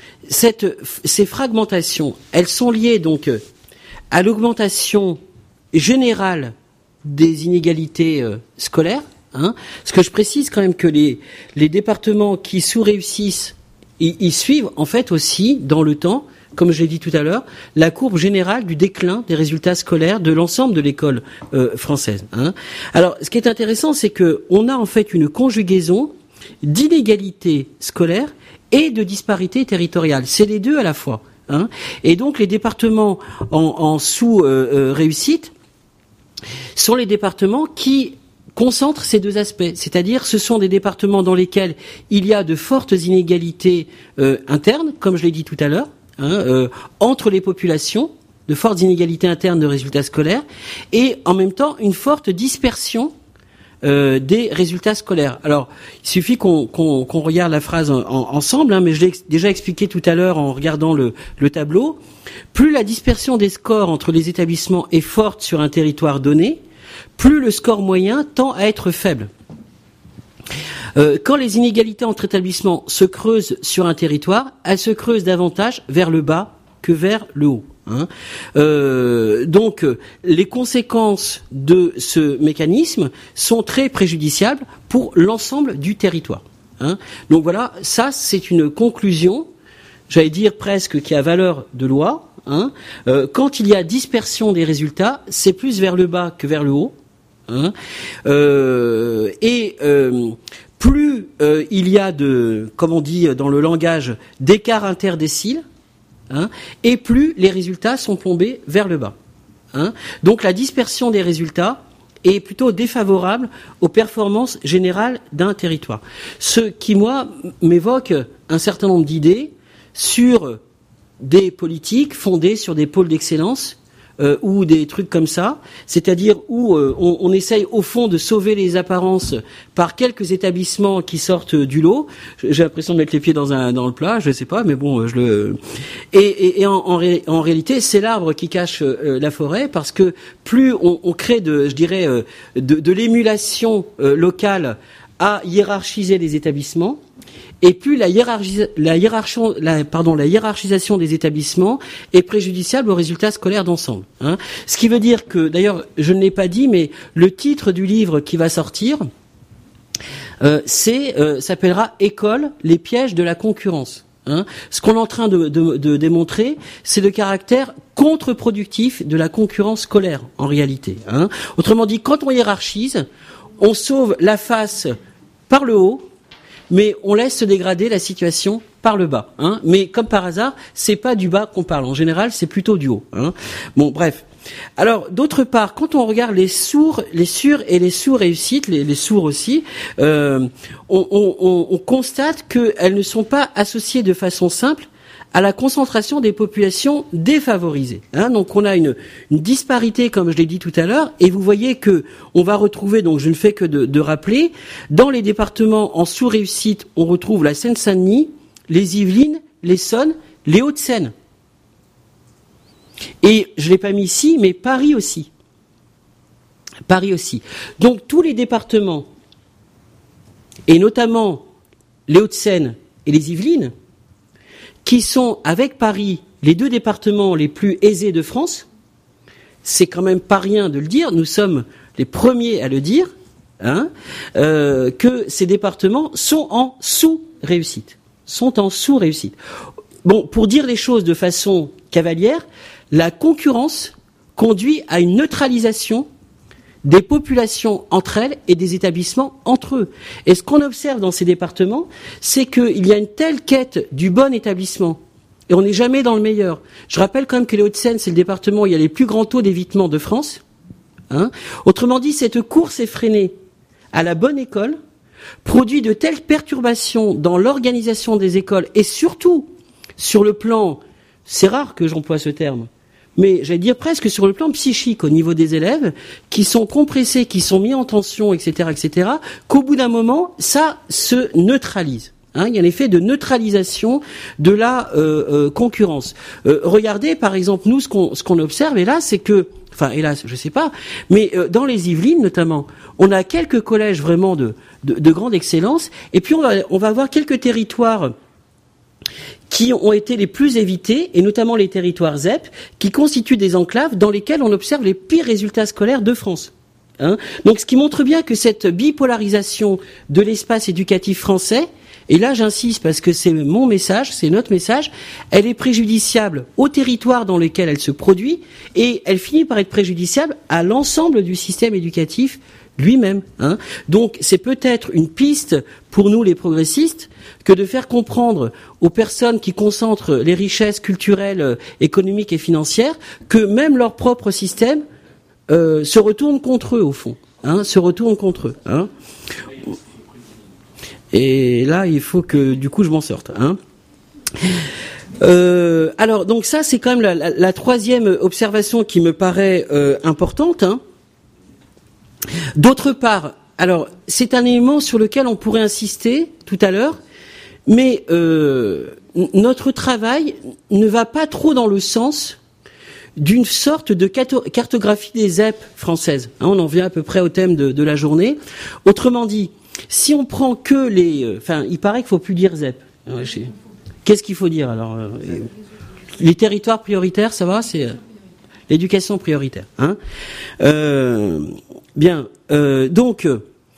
ces fragmentations, elles sont liées donc à l'augmentation générale des inégalités scolaires. Parce que je précise quand même que les départements qui sous-réussissent, ils suivent en fait aussi dans le temps, comme je l'ai dit tout à l'heure, la courbe générale du déclin des résultats scolaires de l'ensemble de l'école française. Alors, ce qui est intéressant, c'est que on a en fait une conjugaison d'inégalités scolaires et de disparités territoriales. C'est les deux à la fois. Et donc, les départements en sous-réussite sont les départements qui concentrent ces deux aspects. C'est-à-dire, ce sont des départements dans lesquels il y a de fortes inégalités internes, comme je l'ai dit tout à l'heure, entre les populations, de fortes inégalités internes de résultats scolaires, et en même temps une forte dispersion des résultats scolaires. Alors, il suffit qu'on regarde la phrase ensemble, hein, mais je l'ai déjà expliqué tout à l'heure en regardant le tableau. Plus la dispersion des scores entre les établissements est forte sur un territoire donné, plus le score moyen tend à être faible. Quand les inégalités entre établissements se creusent sur un territoire, elles se creusent davantage vers le bas que vers le haut. Hein. Donc, les conséquences de ce mécanisme sont très préjudiciables pour l'ensemble du territoire. Hein. Donc voilà, ça c'est une conclusion, j'allais dire presque qui a valeur de loi. Hein. Quand il y a dispersion des résultats, c'est plus vers le bas que vers le haut. Hein. Plus il y a de, comme on dit dans le langage, d'écart interdécile, hein, et plus les résultats sont plombés vers le bas. Hein. Donc la dispersion des résultats est plutôt défavorable aux performances générales d'un territoire. Ce qui, moi, m'évoque un certain nombre d'idées sur des politiques fondées sur des pôles d'excellence, ou des trucs comme ça, c'est-à-dire où on essaye au fond de sauver les apparences par quelques établissements qui sortent du lot. J'ai l'impression de mettre les pieds dans le plat, je sais pas, mais bon, en réalité, c'est l'arbre qui cache la forêt, parce que plus on crée de l'émulation locale à hiérarchiser les établissements, et plus la hiérarchisation des établissements est préjudiciable aux résultats scolaires d'ensemble. Hein. Ce qui veut dire que, d'ailleurs, je ne l'ai pas dit, mais le titre du livre qui va sortir, s'appellera « École, les pièges de la concurrence ». Hein. Ce qu'on est en train de démontrer, c'est le caractère contre-productif de la concurrence scolaire, en réalité. Hein. Autrement dit, quand on hiérarchise, on sauve la face par le haut, mais on laisse se dégrader la situation par le bas. Hein. Mais comme par hasard, c'est pas du bas qu'on parle. En général, c'est plutôt du haut. Hein. Bon, bref. Alors, d'autre part, quand on regarde les sûrs et les sous-réussites, les sourds aussi, on constate qu'elles ne sont pas associées de façon simple à la concentration des populations défavorisées. Hein, donc on a une disparité, comme je l'ai dit tout à l'heure, et vous voyez que on va retrouver, donc je ne fais que de rappeler, dans les départements en sous-réussite, on retrouve la Seine-Saint-Denis, les Yvelines, l'Essonne, les Hauts-de-Seine. Et je l'ai pas mis ici, mais Paris aussi. Paris aussi. Donc tous les départements, et notamment les Hauts-de-Seine et les Yvelines, qui sont, avec Paris, les deux départements les plus aisés de France, c'est quand même pas rien de le dire, nous sommes les premiers à le dire, hein, que ces départements sont en sous-réussite. Bon, pour dire les choses de façon cavalière, la concurrence conduit à une neutralisation des populations entre elles et des établissements entre eux. Et ce qu'on observe dans ces départements, c'est qu'il y a une telle quête du bon établissement, et on n'est jamais dans le meilleur. Je rappelle quand même que les Hauts-de-Seine, c'est le département où il y a les plus grands taux d'évitement de France. Hein. Autrement dit, cette course effrénée à la bonne école produit de telles perturbations dans l'organisation des écoles, et surtout sur le plan, c'est rare que j'emploie ce terme, mais j'allais dire presque sur le plan psychique au niveau des élèves, qui sont compressés, qui sont mis en tension, etc., qu'au bout d'un moment, ça se neutralise. Hein, il y a un effet de neutralisation de la concurrence. Regardez, par exemple, nous, ce qu'on observe, hélas, c'est que, enfin, hélas, je sais pas, mais dans les Yvelines, notamment, on a quelques collèges vraiment de grande excellence, et puis on va avoir quelques territoires qui ont été les plus évités, et notamment les territoires ZEP, qui constituent des enclaves dans lesquelles on observe les pires résultats scolaires de France. Hein. Donc, ce qui montre bien que cette bipolarisation de l'espace éducatif français, et là j'insiste parce que c'est mon message, c'est notre message, elle est préjudiciable aux territoires dans lesquels elle se produit, et elle finit par être préjudiciable à l'ensemble du système éducatif lui-même. Hein. Donc c'est peut-être une piste pour nous les progressistes que de faire comprendre aux personnes qui concentrent les richesses culturelles, économiques et financières que même leur propre système se retourne contre eux au fond. Hein, se retourne contre eux. Hein. Et là, il faut que du coup je m'en sorte. Hein. Alors donc ça c'est quand même la troisième observation qui me paraît importante. Hein. D'autre part, alors c'est un élément sur lequel on pourrait insister tout à l'heure, mais notre travail ne va pas trop dans le sens d'une sorte de cartographie des ZEP françaises. On en vient à peu près au thème de la journée. Autrement dit, si on prend que les... il paraît qu'il faut plus dire ZEP. Qu'est-ce qu'il faut dire alors les territoires prioritaires, ça va, c'est l'éducation prioritaire. Donc,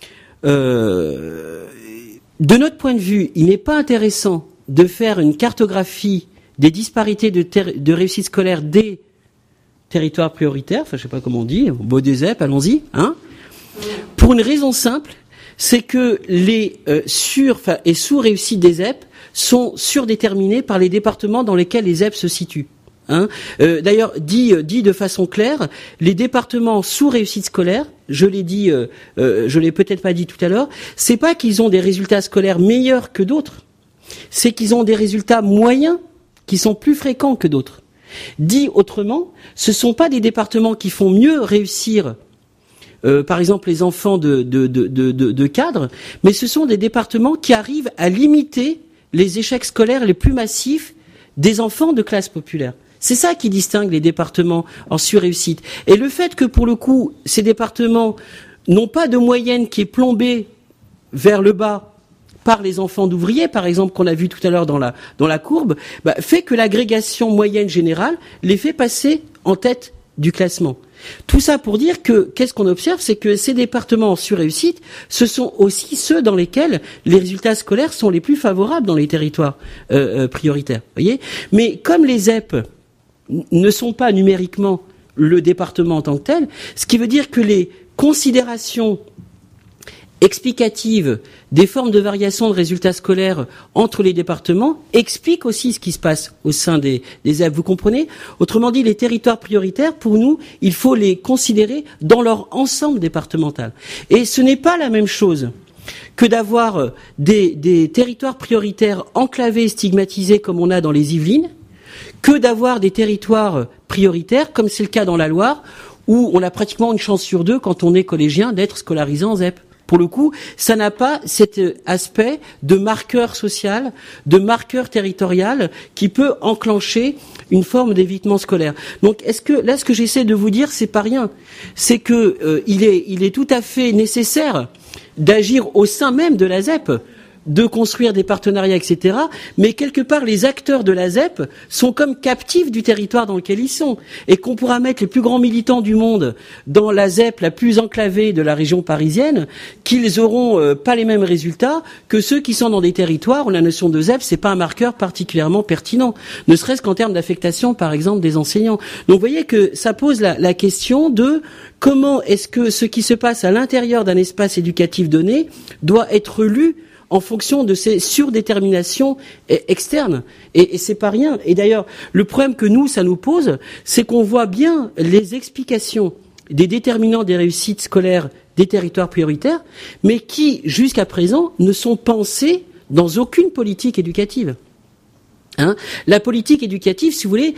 de notre point de vue, il n'est pas intéressant de faire une cartographie des disparités de réussite scolaire des territoires prioritaires, je sais pas comment on dit, beau des ZEP, allons-y, pour une raison simple, c'est que les et sous-réussites des ZEP sont surdéterminées par les départements dans lesquels les ZEP se situent. D'ailleurs, dit de façon claire, les départements sous réussite scolaire, je l'ai dit, je l'ai peut-être pas dit tout à l'heure, c'est pas qu'ils ont des résultats scolaires meilleurs que d'autres, c'est qu'ils ont des résultats moyens qui sont plus fréquents que d'autres. Dit autrement, ce sont pas des départements qui font mieux réussir, par exemple les enfants de cadres, mais ce sont des départements qui arrivent à limiter les échecs scolaires les plus massifs des enfants de classe populaire. C'est ça qui distingue les départements en surréussite. Et le fait que, pour le coup, ces départements n'ont pas de moyenne qui est plombée vers le bas par les enfants d'ouvriers, par exemple, qu'on a vu tout à l'heure dans la courbe, fait que l'agrégation moyenne générale les fait passer en tête du classement. Tout ça pour dire que, qu'est-ce qu'on observe, c'est que ces départements en surréussite, ce sont aussi ceux dans lesquels les résultats scolaires sont les plus favorables dans les territoires prioritaires. Voyez ? Mais comme les ZEP ne sont pas numériquement le département en tant que tel, ce qui veut dire que les considérations explicatives des formes de variation de résultats scolaires entre les départements expliquent aussi ce qui se passe au sein des ZEP. Vous comprenez ? Autrement dit, les territoires prioritaires, pour nous, il faut les considérer dans leur ensemble départemental. Et ce n'est pas la même chose que d'avoir des territoires prioritaires enclavés et stigmatisés comme on a dans les Yvelines, que d'avoir des territoires prioritaires, comme c'est le cas dans la Loire, où on a pratiquement une chance sur deux, quand on est collégien, d'être scolarisé en ZEP. Pour le coup, ça n'a pas cet aspect de marqueur social, de marqueur territorial qui peut enclencher une forme d'évitement scolaire. Donc, ce que j'essaie de vous dire, c'est pas rien. C'est que il est tout à fait nécessaire d'agir au sein même de la ZEP, de construire des partenariats, etc. Mais quelque part, les acteurs de la ZEP sont comme captifs du territoire dans lequel ils sont. Et qu'on pourra mettre les plus grands militants du monde dans la ZEP la plus enclavée de la région parisienne, qu'ils auront pas les mêmes résultats que ceux qui sont dans des territoires où la notion de ZEP, c'est pas un marqueur particulièrement pertinent. Ne serait-ce qu'en termes d'affectation, par exemple, des enseignants. Donc, vous voyez que ça pose la question de comment est-ce que ce qui se passe à l'intérieur d'un espace éducatif donné doit être lu en fonction de ces surdéterminations externes. Et c'est pas rien. Et d'ailleurs, le problème que ça nous pose, c'est qu'on voit bien les explications des déterminants des réussites scolaires des territoires prioritaires, mais qui, jusqu'à présent, ne sont pensés dans aucune politique éducative. La politique éducative, si vous voulez,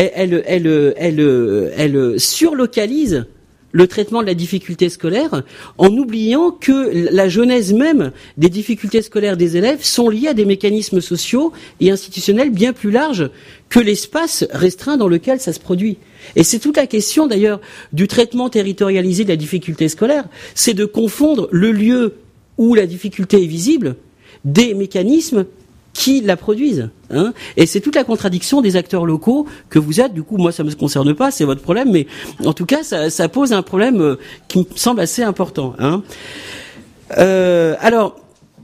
elle surlocalise le traitement de la difficulté scolaire en oubliant que la genèse même des difficultés scolaires des élèves sont liées à des mécanismes sociaux et institutionnels bien plus larges que l'espace restreint dans lequel ça se produit. Et c'est toute la question d'ailleurs du traitement territorialisé de la difficulté scolaire, c'est de confondre le lieu où la difficulté est visible des mécanismes qui la produisent. Et c'est toute la contradiction des acteurs locaux que vous êtes. Du coup, moi, ça me concerne pas, c'est votre problème, mais en tout cas, ça pose un problème qui me semble assez important. Alors,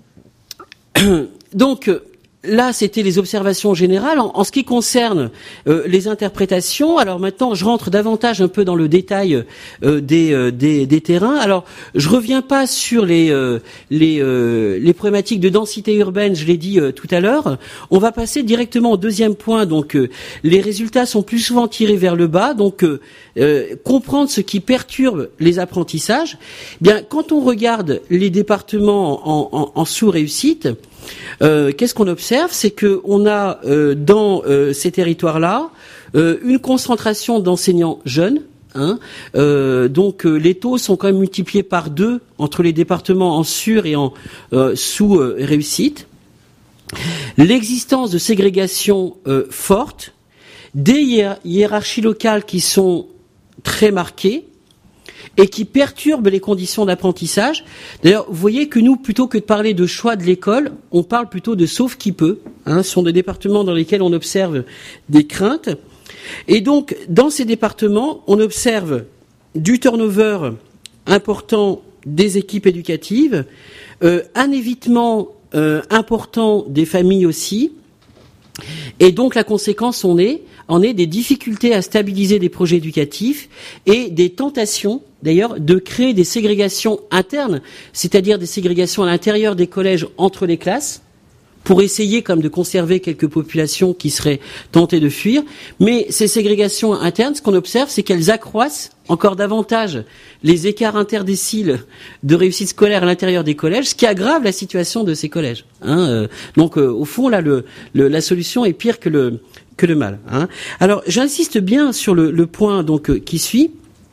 donc, là, c'était les observations générales. En ce qui concerne les interprétations, alors maintenant, je rentre davantage un peu dans le détail des terrains. Alors, je reviens pas sur les problématiques de densité urbaine, je l'ai dit tout à l'heure. On va passer directement au deuxième point. Donc, les résultats sont plus souvent tirés vers le bas. Donc, comprendre ce qui perturbe les apprentissages. Bien, quand on regarde les départements en sous-réussite, qu'est-ce qu'on observe? C'est que on a dans ces territoires-là une concentration d'enseignants jeunes, Donc les taux sont quand même multipliés par 2 entre les départements en sur et en sous réussite. L'existence de ségrégation forte, des hiérarchies locales qui sont très marquées et qui perturbent les conditions d'apprentissage. D'ailleurs, vous voyez que nous, plutôt que de parler de choix de l'école, on parle plutôt de sauf qui peut. Ce sont des départements dans lesquels on observe des craintes. Et donc, dans ces départements, on observe du turnover important des équipes éducatives, un évitement important des familles aussi, et donc la conséquence en est des difficultés à stabiliser des projets éducatifs et des tentations d'ailleurs de créer des ségrégations internes, c'est-à-dire des ségrégations à l'intérieur des collèges entre les classes, pour essayer comme de conserver quelques populations qui seraient tentées de fuir. Mais ces ségrégations internes, ce qu'on observe, c'est qu'elles accroissent encore davantage les écarts interdéciles de réussite scolaire à l'intérieur des collèges, ce qui aggrave la situation de ces collèges. Donc, au fond, là, la solution est pire que le mal. Alors, j'insiste bien sur le point donc qui suit,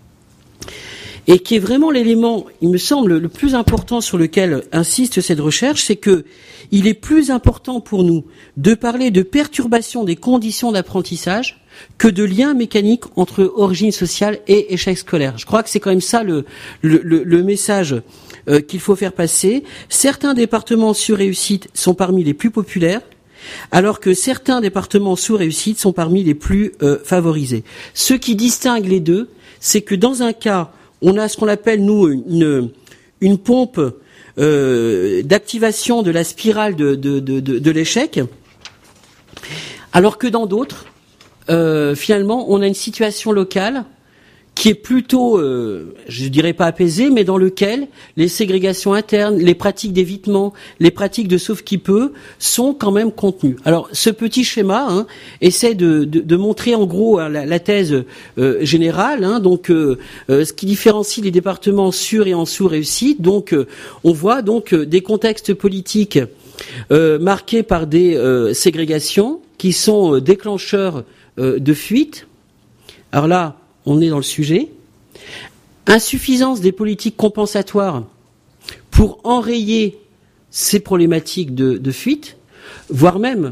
et qui est vraiment l'élément, il me semble, le plus important sur lequel insiste cette recherche, c'est que il est plus important pour nous de parler de perturbation des conditions d'apprentissage que de lien mécanique entre origine sociale et échec scolaire. Je crois que c'est quand même ça le message qu'il faut faire passer. Certains départements sur réussite sont parmi les plus populaires, alors que certains départements sous réussite sont parmi les plus favorisés. Ce qui distingue les deux, c'est que dans un cas, on a ce qu'on appelle, nous, une pompe d'activation de la spirale de l'échec, alors que dans d'autres, finalement, on a une situation locale qui est plutôt, je dirais pas apaisée, mais dans lequel les ségrégations internes, les pratiques d'évitement, les pratiques de sauve qui peut sont quand même contenues. Alors, ce petit schéma essaie de montrer en gros la thèse générale. Donc, ce qui différencie les départements sur et en sous réussite. Donc, on voit donc des contextes politiques marqués par des ségrégations qui sont déclencheurs de fuite. Alors là, on est dans le sujet. Insuffisance des politiques compensatoires pour enrayer ces problématiques de fuite, voire même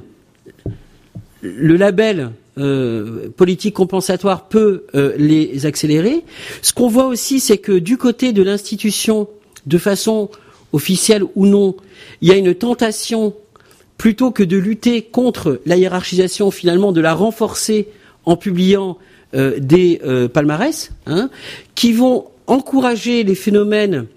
le label politique compensatoire peut les accélérer. Ce qu'on voit aussi, c'est que du côté de l'institution, de façon officielle ou non, il y a une tentation, plutôt que de lutter contre la hiérarchisation, finalement, de la renforcer en publiant des palmarès, qui vont encourager les phénomènes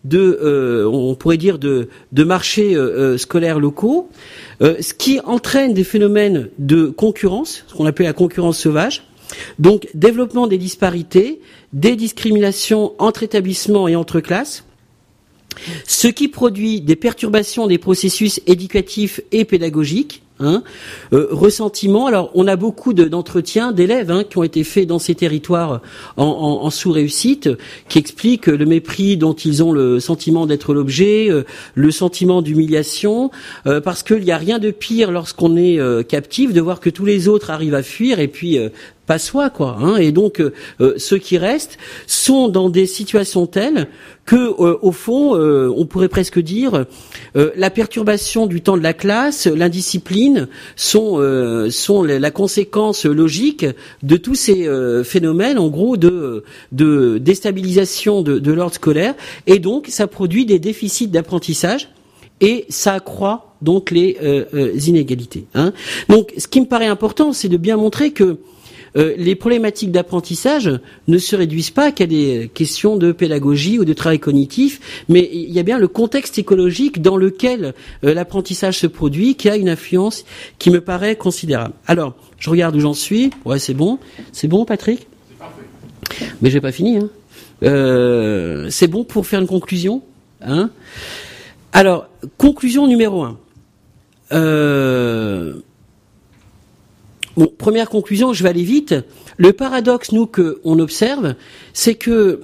on pourrait dire de marchés scolaires locaux, ce qui entraîne des phénomènes de concurrence, ce qu'on appelle la concurrence sauvage. Donc, développement des disparités, des discriminations entre établissements et entre classes, ce qui produit des perturbations des processus éducatifs et pédagogiques. Ressentiment. Alors, on a beaucoup d'entretiens d'élèves qui ont été faits dans ces territoires en sous-réussite, qui expliquent le mépris dont ils ont le sentiment d'être l'objet, le sentiment d'humiliation, parce qu'il n'y a rien de pire lorsqu'on est captif de voir que tous les autres arrivent à fuir et puis pas soi, quoi. Et donc, ceux qui restent sont dans des situations telles que, au fond, on pourrait presque dire, la perturbation du temps de la classe, l'indiscipline sont la conséquence logique de tous ces phénomènes, en gros, de déstabilisation de l'ordre scolaire, et donc ça produit des déficits d'apprentissage. Et ça accroît donc les inégalités. Donc, ce qui me paraît important, c'est de bien montrer que les problématiques d'apprentissage ne se réduisent pas qu'à des questions de pédagogie ou de travail cognitif, mais il y a bien le contexte écologique dans lequel l'apprentissage se produit qui a une influence qui me paraît considérable. Alors, je regarde où j'en suis. Ouais, c'est bon. C'est bon, Patrick ? C'est parfait. Mais j'ai pas fini. C'est bon pour faire une conclusion ? Alors, conclusion numéro 1. Bon, première conclusion, je vais aller vite. Le paradoxe, nous, qu'on observe, c'est que,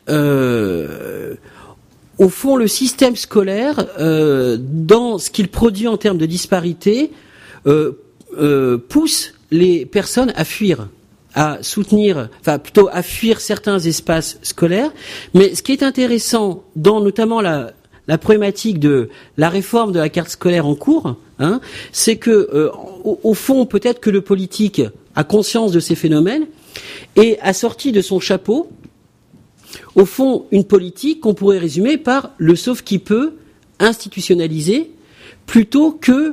au fond, le système scolaire, dans ce qu'il produit en termes de disparité, pousse les personnes à fuir. à soutenir, enfin plutôt à fuir certains espaces scolaires. Mais ce qui est intéressant dans notamment la problématique de la réforme de la carte scolaire en cours, c'est que au fond peut-être que le politique a conscience de ces phénomènes et a sorti de son chapeau, au fond, une politique qu'on pourrait résumer par le sauve qui peut institutionnalisé, plutôt que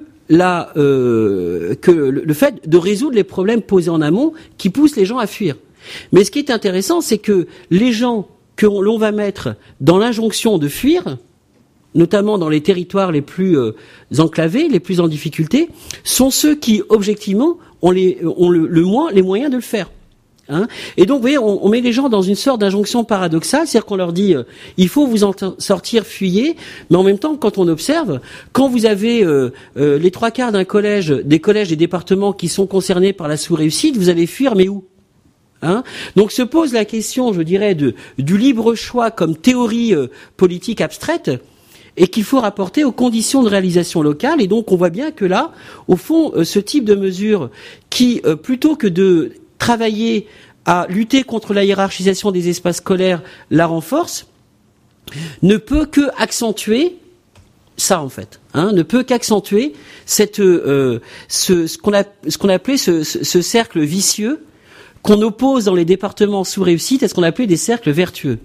le fait de résoudre les problèmes posés en amont qui poussent les gens à fuir. Mais ce qui est intéressant, c'est que les gens que l'on va mettre dans l'injonction de fuir, notamment dans les territoires les plus enclavés, les plus en difficulté, sont ceux qui, objectivement, ont les moyens de le faire. Et donc, vous voyez, on met les gens dans une sorte d'injonction paradoxale, c'est-à-dire qu'on leur dit il faut vous en sortir, fuyez, mais en même temps, quand on observe, quand vous avez les 3/4 des collèges et départements qui sont concernés par la sous-réussite, vous allez fuir, mais où ? Donc se pose la question, je dirais, du libre choix comme théorie politique abstraite, et qu'il faut rapporter aux conditions de réalisation locale. Et donc on voit bien que là, au fond, ce type de mesure qui, plutôt que de travailler à lutter contre la hiérarchisation des espaces scolaires, la renforce, ne peut que accentuer ça en fait, ne peut qu'accentuer ce qu'on appelait ce cercle vicieux qu'on oppose dans les départements sous réussite à ce qu'on appelait des cercles vertueux.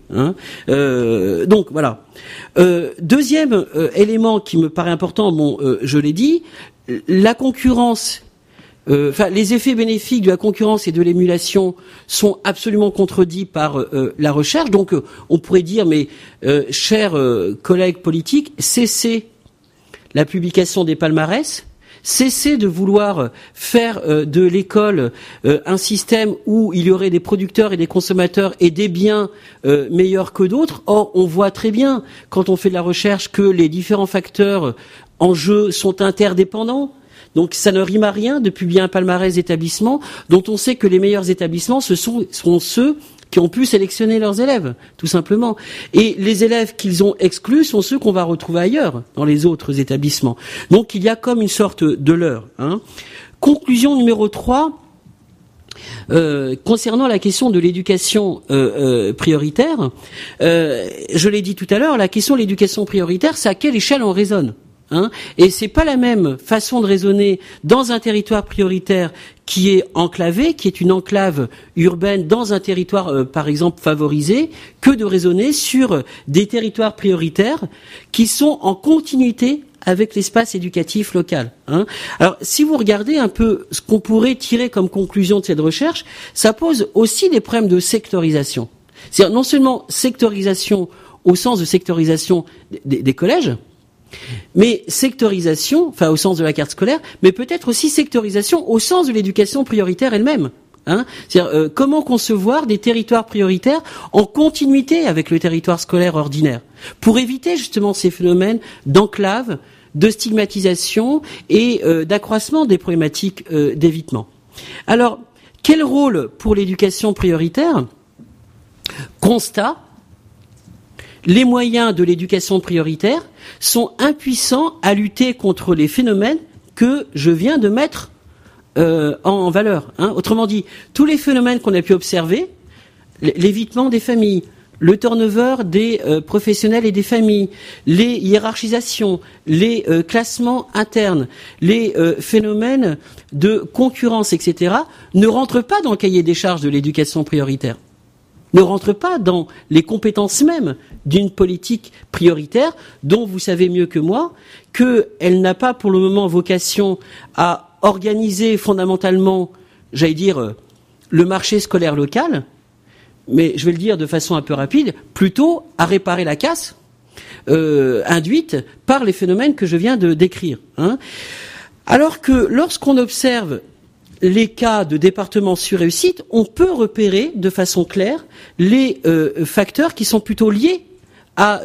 Donc voilà. Deuxième élément qui me paraît important, je l'ai dit, la concurrence. Les effets bénéfiques de la concurrence et de l'émulation sont absolument contredits par la recherche. Donc, on pourrait dire, mais chers collègues politiques, cessez la publication des palmarès, cessez de vouloir faire de l'école un système où il y aurait des producteurs et des consommateurs et des biens meilleurs que d'autres. Or, on voit très bien, quand on fait de la recherche, que les différents facteurs en jeu sont interdépendants. Donc ça ne rime à rien de publier un palmarès d'établissements dont on sait que les meilleurs établissements sont ceux qui ont pu sélectionner leurs élèves, tout simplement. Et les élèves qu'ils ont exclus sont ceux qu'on va retrouver ailleurs, dans les autres établissements. Donc il y a comme une sorte de leurre. Conclusion numéro 3, concernant la question de l'éducation prioritaire, je l'ai dit tout à l'heure, la question de l'éducation prioritaire, c'est à quelle échelle on raisonne. Et c'est pas la même façon de raisonner dans un territoire prioritaire qui est enclavé, qui est une enclave urbaine dans un territoire, par exemple, favorisé, que de raisonner sur des territoires prioritaires qui sont en continuité avec l'espace éducatif local. Alors, si vous regardez un peu ce qu'on pourrait tirer comme conclusion de cette recherche, ça pose aussi des problèmes de sectorisation. C'est-à-dire non seulement sectorisation au sens de sectorisation des collèges, mais sectorisation, au sens de la carte scolaire, mais peut-être aussi sectorisation au sens de l'éducation prioritaire elle-même. C'est-à-dire comment concevoir des territoires prioritaires en continuité avec le territoire scolaire ordinaire, pour éviter justement ces phénomènes d'enclave, de stigmatisation et d'accroissement des problématiques d'évitement. Alors, quel rôle pour l'éducation prioritaire ? Constat. Les moyens de l'éducation prioritaire sont impuissants à lutter contre les phénomènes que je viens de mettre en valeur. Autrement dit, tous les phénomènes qu'on a pu observer, l'évitement des familles, le turnover des professionnels et des familles, les hiérarchisations, les classements internes, les phénomènes de concurrence, etc., ne rentrent pas dans le cahier des charges de l'éducation prioritaire, ne rentre pas dans les compétences mêmes d'une politique prioritaire dont vous savez mieux que moi qu'elle n'a pas pour le moment vocation à organiser fondamentalement, j'allais dire, le marché scolaire local, mais je vais le dire de façon un peu rapide, plutôt à réparer la casse induite par les phénomènes que je viens de décrire. Alors que lorsqu'on observe les cas de départements sur-réussite, on peut repérer de façon claire les facteurs qui sont plutôt liés à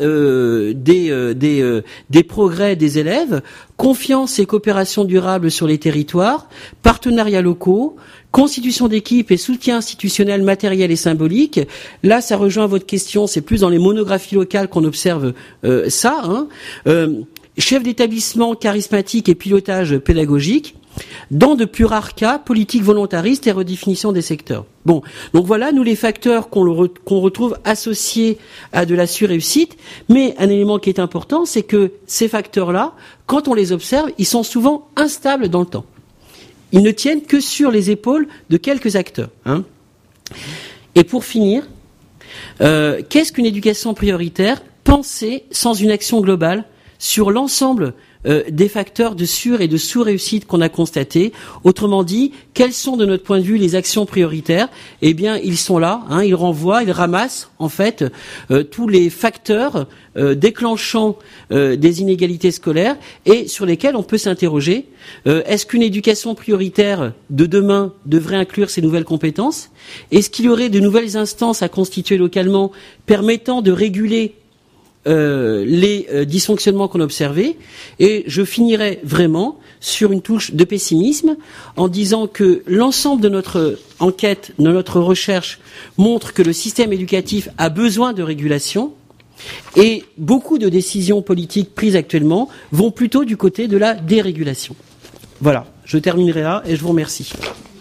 des progrès des élèves, confiance et coopération durable sur les territoires, partenariats locaux, constitution d'équipes et soutien institutionnel matériel et symbolique. Là, ça rejoint votre question, c'est plus dans les monographies locales qu'on observe ça. Chef d'établissement charismatique et pilotage pédagogique. Dans de plus rares cas, politique volontariste et redéfinition des secteurs. Bon, donc voilà, nous les facteurs qu'on retrouve associés à de la surréussite, mais un élément qui est important, c'est que ces facteurs-là, quand on les observe, ils sont souvent instables dans le temps. Ils ne tiennent que sur les épaules de quelques acteurs. Et pour finir, qu'est-ce qu'une éducation prioritaire pensée sans une action globale sur l'ensemble des facteurs de sur- et de sous-réussite qu'on a constatés. Autrement dit, quelles sont de notre point de vue les actions prioritaires ? Eh bien, ils sont là, ils renvoient, ils ramassent en fait tous les facteurs déclenchant des inégalités scolaires et sur lesquels on peut s'interroger. Est-ce qu'une éducation prioritaire de demain devrait inclure ces nouvelles compétences ? Est-ce qu'il y aurait de nouvelles instances à constituer localement permettant de réguler les dysfonctionnements qu'on a observés, et je finirai vraiment sur une touche de pessimisme en disant que l'ensemble de notre enquête, de notre recherche montre que le système éducatif a besoin de régulation et beaucoup de décisions politiques prises actuellement vont plutôt du côté de la dérégulation. Voilà, je terminerai là et je vous remercie.